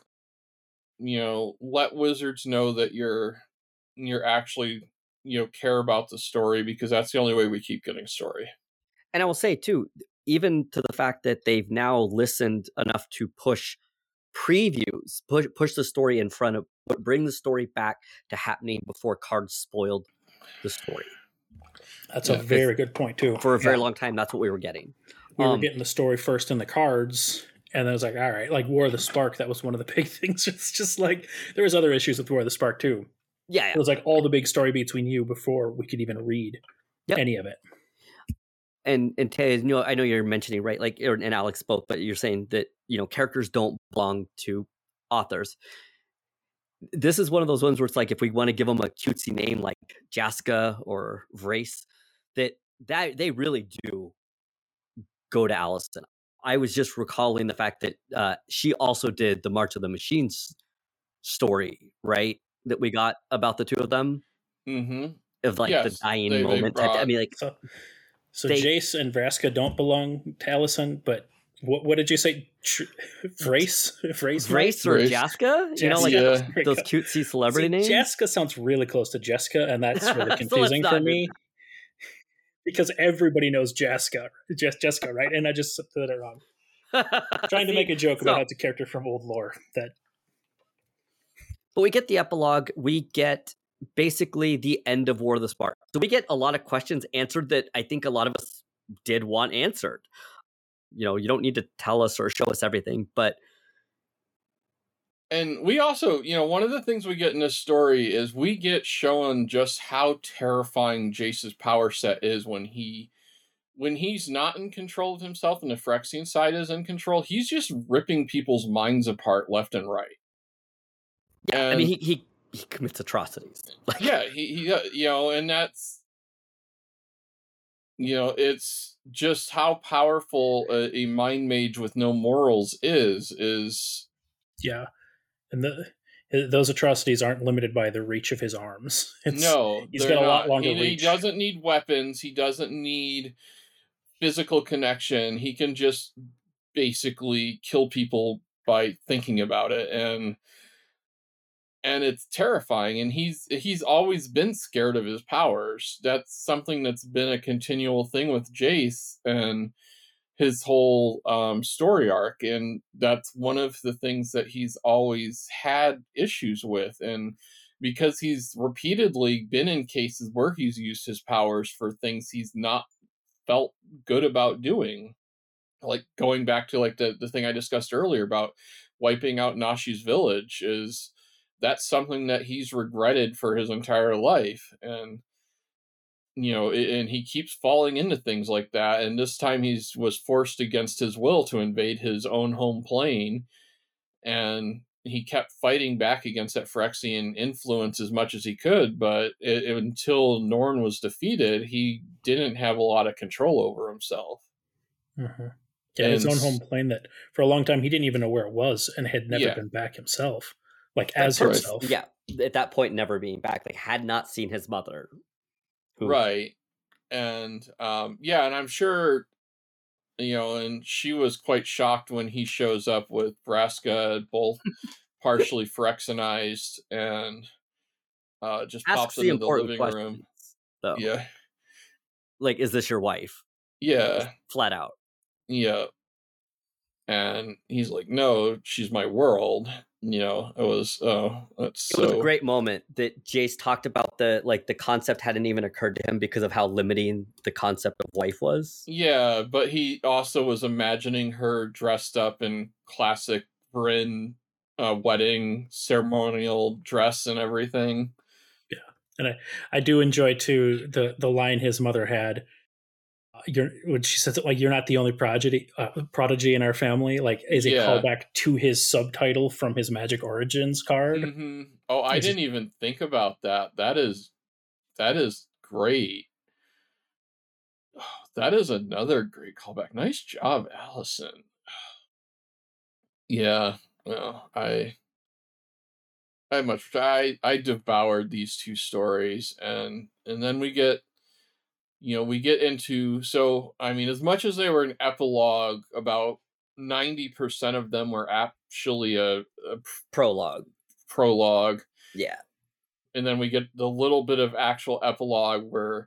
You know, let Wizards know that you're you're actually, you know, care about the story, because that's the only way we keep getting story. And I will say too, even to the fact that they've now listened enough to push previews, push push the story in front of, bring the story back to happening before cards spoiled the story. That's Yeah, a very good point too. For a very Yeah. long time, that's what we were getting. We were Um, getting the story first in the cards, and then it was like, all right, like War of the Spark, that was one of the big things. It's just like, there was other issues with War of the Spark too. yeah, yeah. It was like all the big story beats we knew before we could even read Yep. any of it. And and Tay, you know, I know you're mentioning, right, like, and Alex both, but you're saying that, you know, characters don't belong to authors. This is one of those ones where it's like, if we want to give them a cutesy name like Jaska or Vrace, that that they really do go to Allison. I was just recalling the fact that uh, she also did the March of the Machines story, right? That we got about the two of them, Mm-hmm. of like Yes, the dying they- they moment. type- I brought- mean, like, So, so They- Jace and Vraska don't belong to Allison, but what, what did you say? Tr- Vrace? Vrace? Vrace or Vrace. Jaska, you know, like Yeah. There we those go. cutesy celebrity See, names. Jessica sounds really close to Jessica, and that's So really let's confusing not for do me. Because everybody knows Jessica, Jess, Jessica, right? And I just said it wrong. Trying to See, make a joke so- about how it's a character from old lore. That But we get the epilogue. We get basically the end of War of the Spark. So we get a lot of questions answered that I think a lot of us did want answered. You know, you don't need to tell us or show us everything, but And we also, you know, one of the things we get in this story is we get shown just how terrifying Jace's power set is when he when he's not in control of himself and the Phyrexian side is in control. He's just ripping people's minds apart left and right. yeah, I And- mean, he, he he commits atrocities. Like, Yeah, he, he uh, you know, and that's, you know, it's just how powerful a, a mind mage with no morals is is yeah, and the those atrocities aren't limited by the reach of his arms. It's, no, he's got a not. lot longer he, reach. He doesn't need weapons. He doesn't need physical connection. He can just basically kill people by thinking about it, and and it's terrifying. And he's he's always been scared of his powers. That's something that's been a continual thing with Jace and his whole um, story arc, and that's one of the things that he's always had issues with. And because he's repeatedly been in cases where he's used his powers for things he's not felt good about doing, like going back to like the, the thing I discussed earlier about wiping out Nashi's village, is that's something that he's regretted for his entire life. And you know, and he keeps falling into things like that. And this time he's was forced against his will to invade his own home plane, and he kept fighting back against that Phyrexian influence as much as he could. But it, it, until Norn was defeated, he didn't have a lot of control over himself. Mm-hmm. Yeah, and, his own home plane that for a long time he didn't even know where it was and had never yeah. been back himself, like as That's himself. Yeah, at that point, never being back, like had not seen his mother. Who... Right. And um, yeah, and I'm sure, you know, and she was quite shocked when he shows up with Vraska both partially Phyrexianized and uh, just Asks pops the into the living questions, room. Though. Yeah. Like, is this your wife? Yeah. Just flat out. Yeah. And he's like, no, she's my world. You know, it was, oh, that's It so... was a great moment that Jace talked about the, like, the concept hadn't even occurred to him because of how limiting the concept of wife was. Yeah, but he also was imagining her dressed up in classic Bryn uh, wedding ceremonial dress and everything. Yeah. And I, I do enjoy, too, the, the line his mother had. You're when she says it, like, you're not the only prodigy uh, prodigy in our family, like is a Yeah. callback to his subtitle from his Magic Origins card. Mm-hmm. Oh, I It's didn't just- even think about that. That is that is great. Oh, that is another great callback. Nice job, Allison. Yeah, well, I I much I I devoured these two stories, and and then we get you know, we get into, so, I mean, as much as they were an epilogue, about ninety percent of them were actually a, a Prologue. prologue. Yeah. And then we get the little bit of actual epilogue where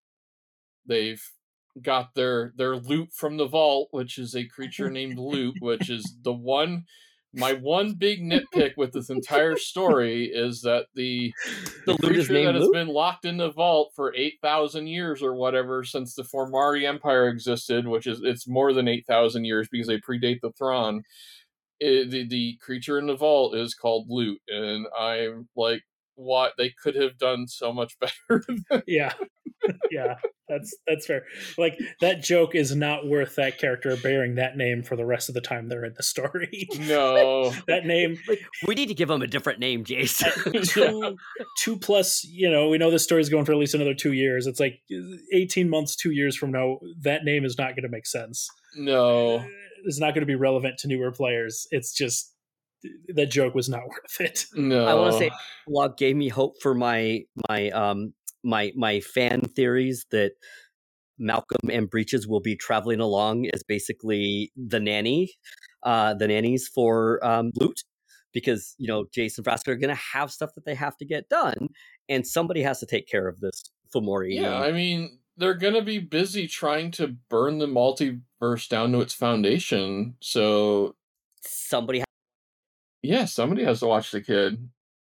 they've got their, their loot from the vault, which is a creature named Loot, which is the one... My one big nitpick with this entire story is that the, the, The loot is creature named that has Loot? been locked in the vault for eight thousand years or whatever since the Formari Empire existed, which is it's more than eight thousand years because they predate the Thrawn, it, the, the creature in the vault is called Loot. And I'm like, what? They could have done so much better. Yeah. Yeah, that's that's fair. Like, that joke is not worth that character bearing that name for the rest of the time they're in the story. No. That name, Like, we need to give him a different name, Jason. two, two plus, you know, we know this story's going for at least another two years. It's like eighteen months, two years from now, that name is not going to make sense. No. It's not going to be relevant to newer players. It's just, that joke was not worth it. No. I want to say, Log gave me hope for my my um my my fan theories that Malcolm and Breaches will be traveling along as basically the nanny, uh, the nannies for um, Loot, because you know Jason Vraska are going to have stuff that they have to get done, and somebody has to take care of this Fomori. Yeah, um, I mean, they're going to be busy trying to burn the multiverse down to its foundation. So, somebody has yeah, somebody has to watch the kid.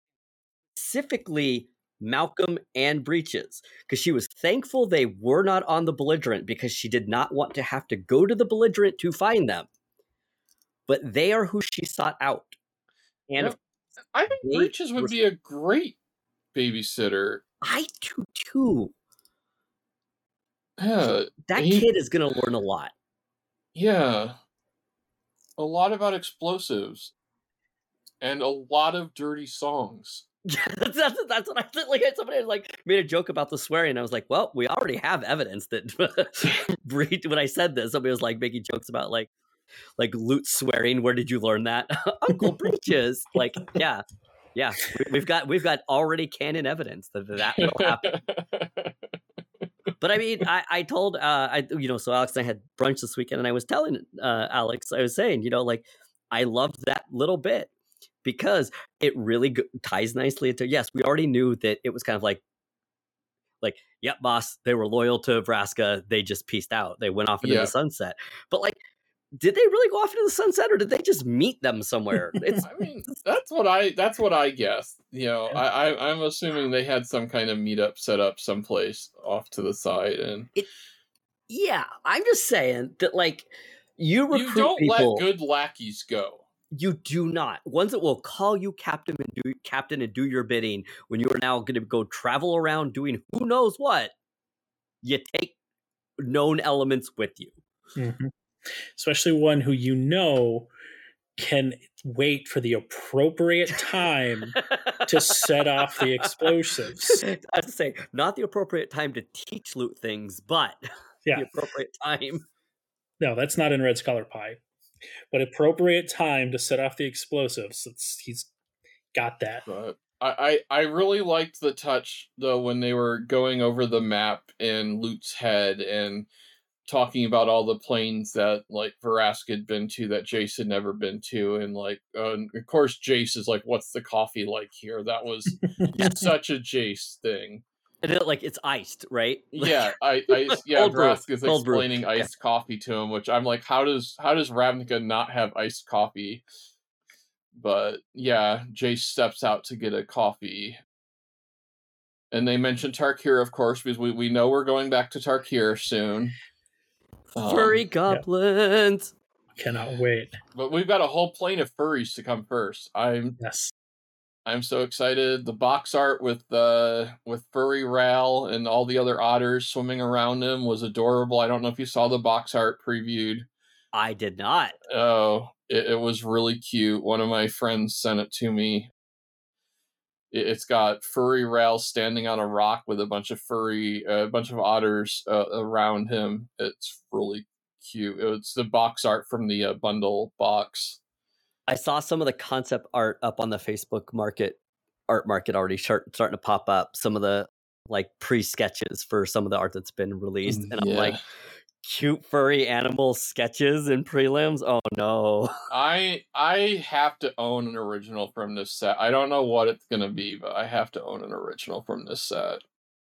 specifically Malcolm and Breaches, because she was thankful they were not on the belligerent because she did not want to have to go to the belligerent to find them. But they are who she sought out. And Yep. I think they Breaches would were- be a great babysitter. I do too. Yeah, That he- kid is going to learn a lot. yeah. A lot about explosives. And a lot of dirty songs. Yeah, that's, that's, that's what I said. Like, somebody like made a joke about the swearing. And I was like, well, we already have evidence that Breach, when I said this, somebody was like making jokes about like, like Loot swearing. Where did you learn that? Uncle Breaches. Like, yeah. Yeah, we- we've got we've got already canon evidence that that will happen. But I mean, I, I told, uh, I you know, so Alex and I had brunch this weekend, and I was telling uh, Alex, I was saying, you know, like, I loved that little bit because it really go- ties nicely into, yes, we already knew that it was kind of like, like, yep, boss, they were loyal to Vraska, they just pieced out, they went off into Yeah. the sunset. But like, did they really go off into the sunset, or did they just meet them somewhere? It's I mean, that's what I that's what I guessed. You know, I, I I'm assuming they had some kind of meetup set up someplace off to the side, and yeah, I'm just saying that, like, you recruit you don't people. let good lackeys go. You do not. Ones that will call you captain and do captain and do your bidding when you are now going to go travel around doing who knows what. You take known elements with you. Mm-hmm. Especially one who you know can wait for the appropriate time to set off the explosives. I have to say, not the appropriate time to teach Loot things, but Yeah. the appropriate time. No, that's not in Red Scholar Pie. But appropriate time to set off the explosives. It's, he's got that. But I, I I really liked the touch though when they were going over the map in Loot's head and talking about all the planes that like Vraska had been to that Jace had never been to, and like uh, and of course Jace is like, "What's the coffee like here?" That was such a Jace thing. And it, like, it's iced, right? Yeah, I, I yeah, Cold brew, Vraska's cold brew. explaining iced coffee to him, which I'm like, how does how does Ravnica not have iced coffee? But yeah, Jace steps out to get a coffee. And they mentioned Tarkir, of course, because we, we know we're going back to Tarkir soon. Furry Um, goblins. Cannot wait. But we've got a whole plane of furries to come first. I'm Yes. I'm so excited. The box art with uh, with Furry Ral and all the other otters swimming around him was adorable. I don't know if you saw the box art previewed. I did not. Oh, it, it was really cute. One of my friends sent it to me. It, it's got Furry Ral standing on a rock with a bunch of furry, a uh, bunch of otters uh, around him. It's really cute. It's the box art from the uh, bundle box. I saw some of the concept art up on the Facebook market, art market already start, starting to pop up. Some of the like pre-sketches for some of the art that's been released. And Yeah. I'm like, cute furry animal sketches and prelims? Oh no. I I have to own an original from this set. I don't know what it's gonna be, but I have to own an original from this set.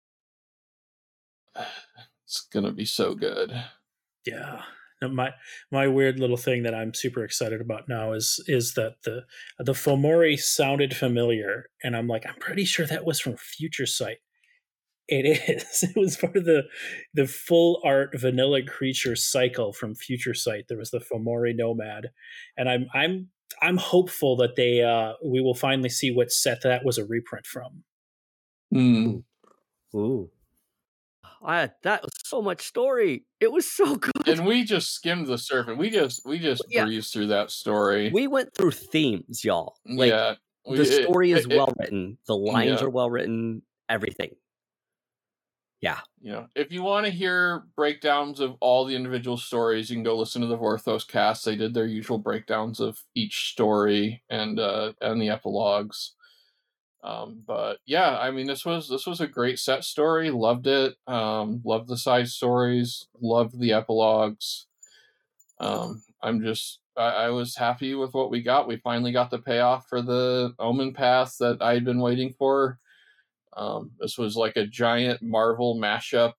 It's gonna be so good. Yeah. My my weird little thing that I'm super excited about now is is that the the Fomori sounded familiar, and I'm like, I'm pretty sure that was from Future Sight. It is. It was part of the the full art vanilla creature cycle from Future Sight. There was the Fomori Nomad, and I'm I'm I'm hopeful that they uh, we will finally see what set that was a reprint from. Mm. Ooh. I, that was so much story. It was so good. And we just skimmed the surface. We just we just Yeah. breezed through that story. We went through themes, y'all. Like, yeah, we, the story it, is it, well written. The lines yeah. are well written. Everything. Yeah. You know, if you want to hear breakdowns of all the individual stories, you can go listen to the Vorthos cast. They did their usual breakdowns of each story and uh, and the epilogues. Um, but yeah, I mean, this was this was a great set story. Loved it. Um, loved the side stories. Loved the epilogues. Um, I'm just I, I was happy with what we got. We finally got the payoff for the Omen Path that I had been waiting for. Um, this was like a giant Marvel mashup.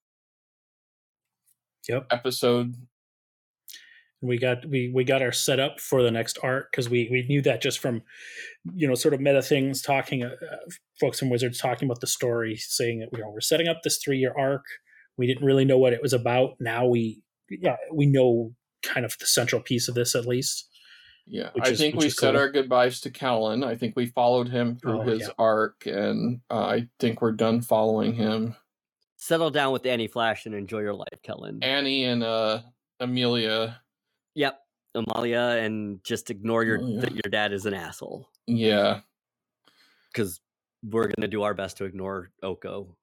Yep. Episode. We got we we got our setup for the next arc because we we knew that just from, you know, sort of meta things, talking uh, folks and wizards talking about the story, saying that, you know, we're setting up this three year arc. We didn't really know what it was about. Now we yeah we know kind of the central piece of this at least. Yeah, which I is, think which we is said cool. our goodbyes to Kellen. I think we followed him through Oh, his yeah. arc, and uh, I think we're done following him. Settle down with Annie Flash and enjoy your life, Kellen. Annie and uh, Amelia. Yep. Amalia, and just ignore your Oh, yeah. that your dad is an asshole. Yeah. Because we're going to do our best to ignore Oko.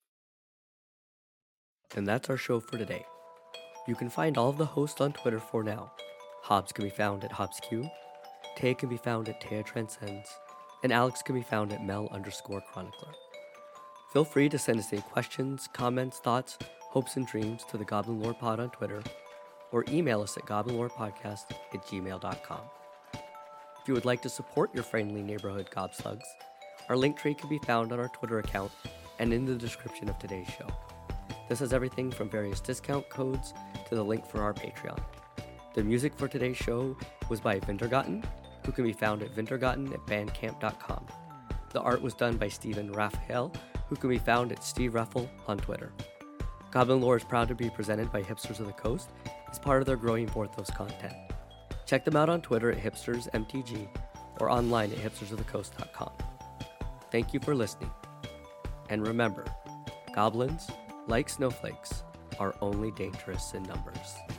And that's our show for today. You can find all of the hosts on Twitter for now. Hobbs can be found at HobbsQ. Taya can be found at Taya Transcends. and Alex can be found at Mel underscore Chronicler. Feel free to send us any questions, comments, thoughts, hopes, and dreams to the Goblin Lore Pod on Twitter, or email us at goblinlorepodcast at gmail dot com. If you would like to support your friendly neighborhood gobslugs, our link tree can be found on our Twitter account and in the description of today's show. This has everything from various discount codes to the link for our Patreon. The music for today's show was by Vintergotten, who can be found at vintergotten at bandcamp dot com. The art was done by Stephen Raphael, who can be found at Steve Raffle on Twitter. Goblin Lore is proud to be presented by Hipsters of the Coast as part of their growing Vorthos content. Check them out on Twitter at hipsters m t g or online at hipsters of the coast dot com. Thank you for listening. And remember, goblins, like snowflakes, are only dangerous in numbers.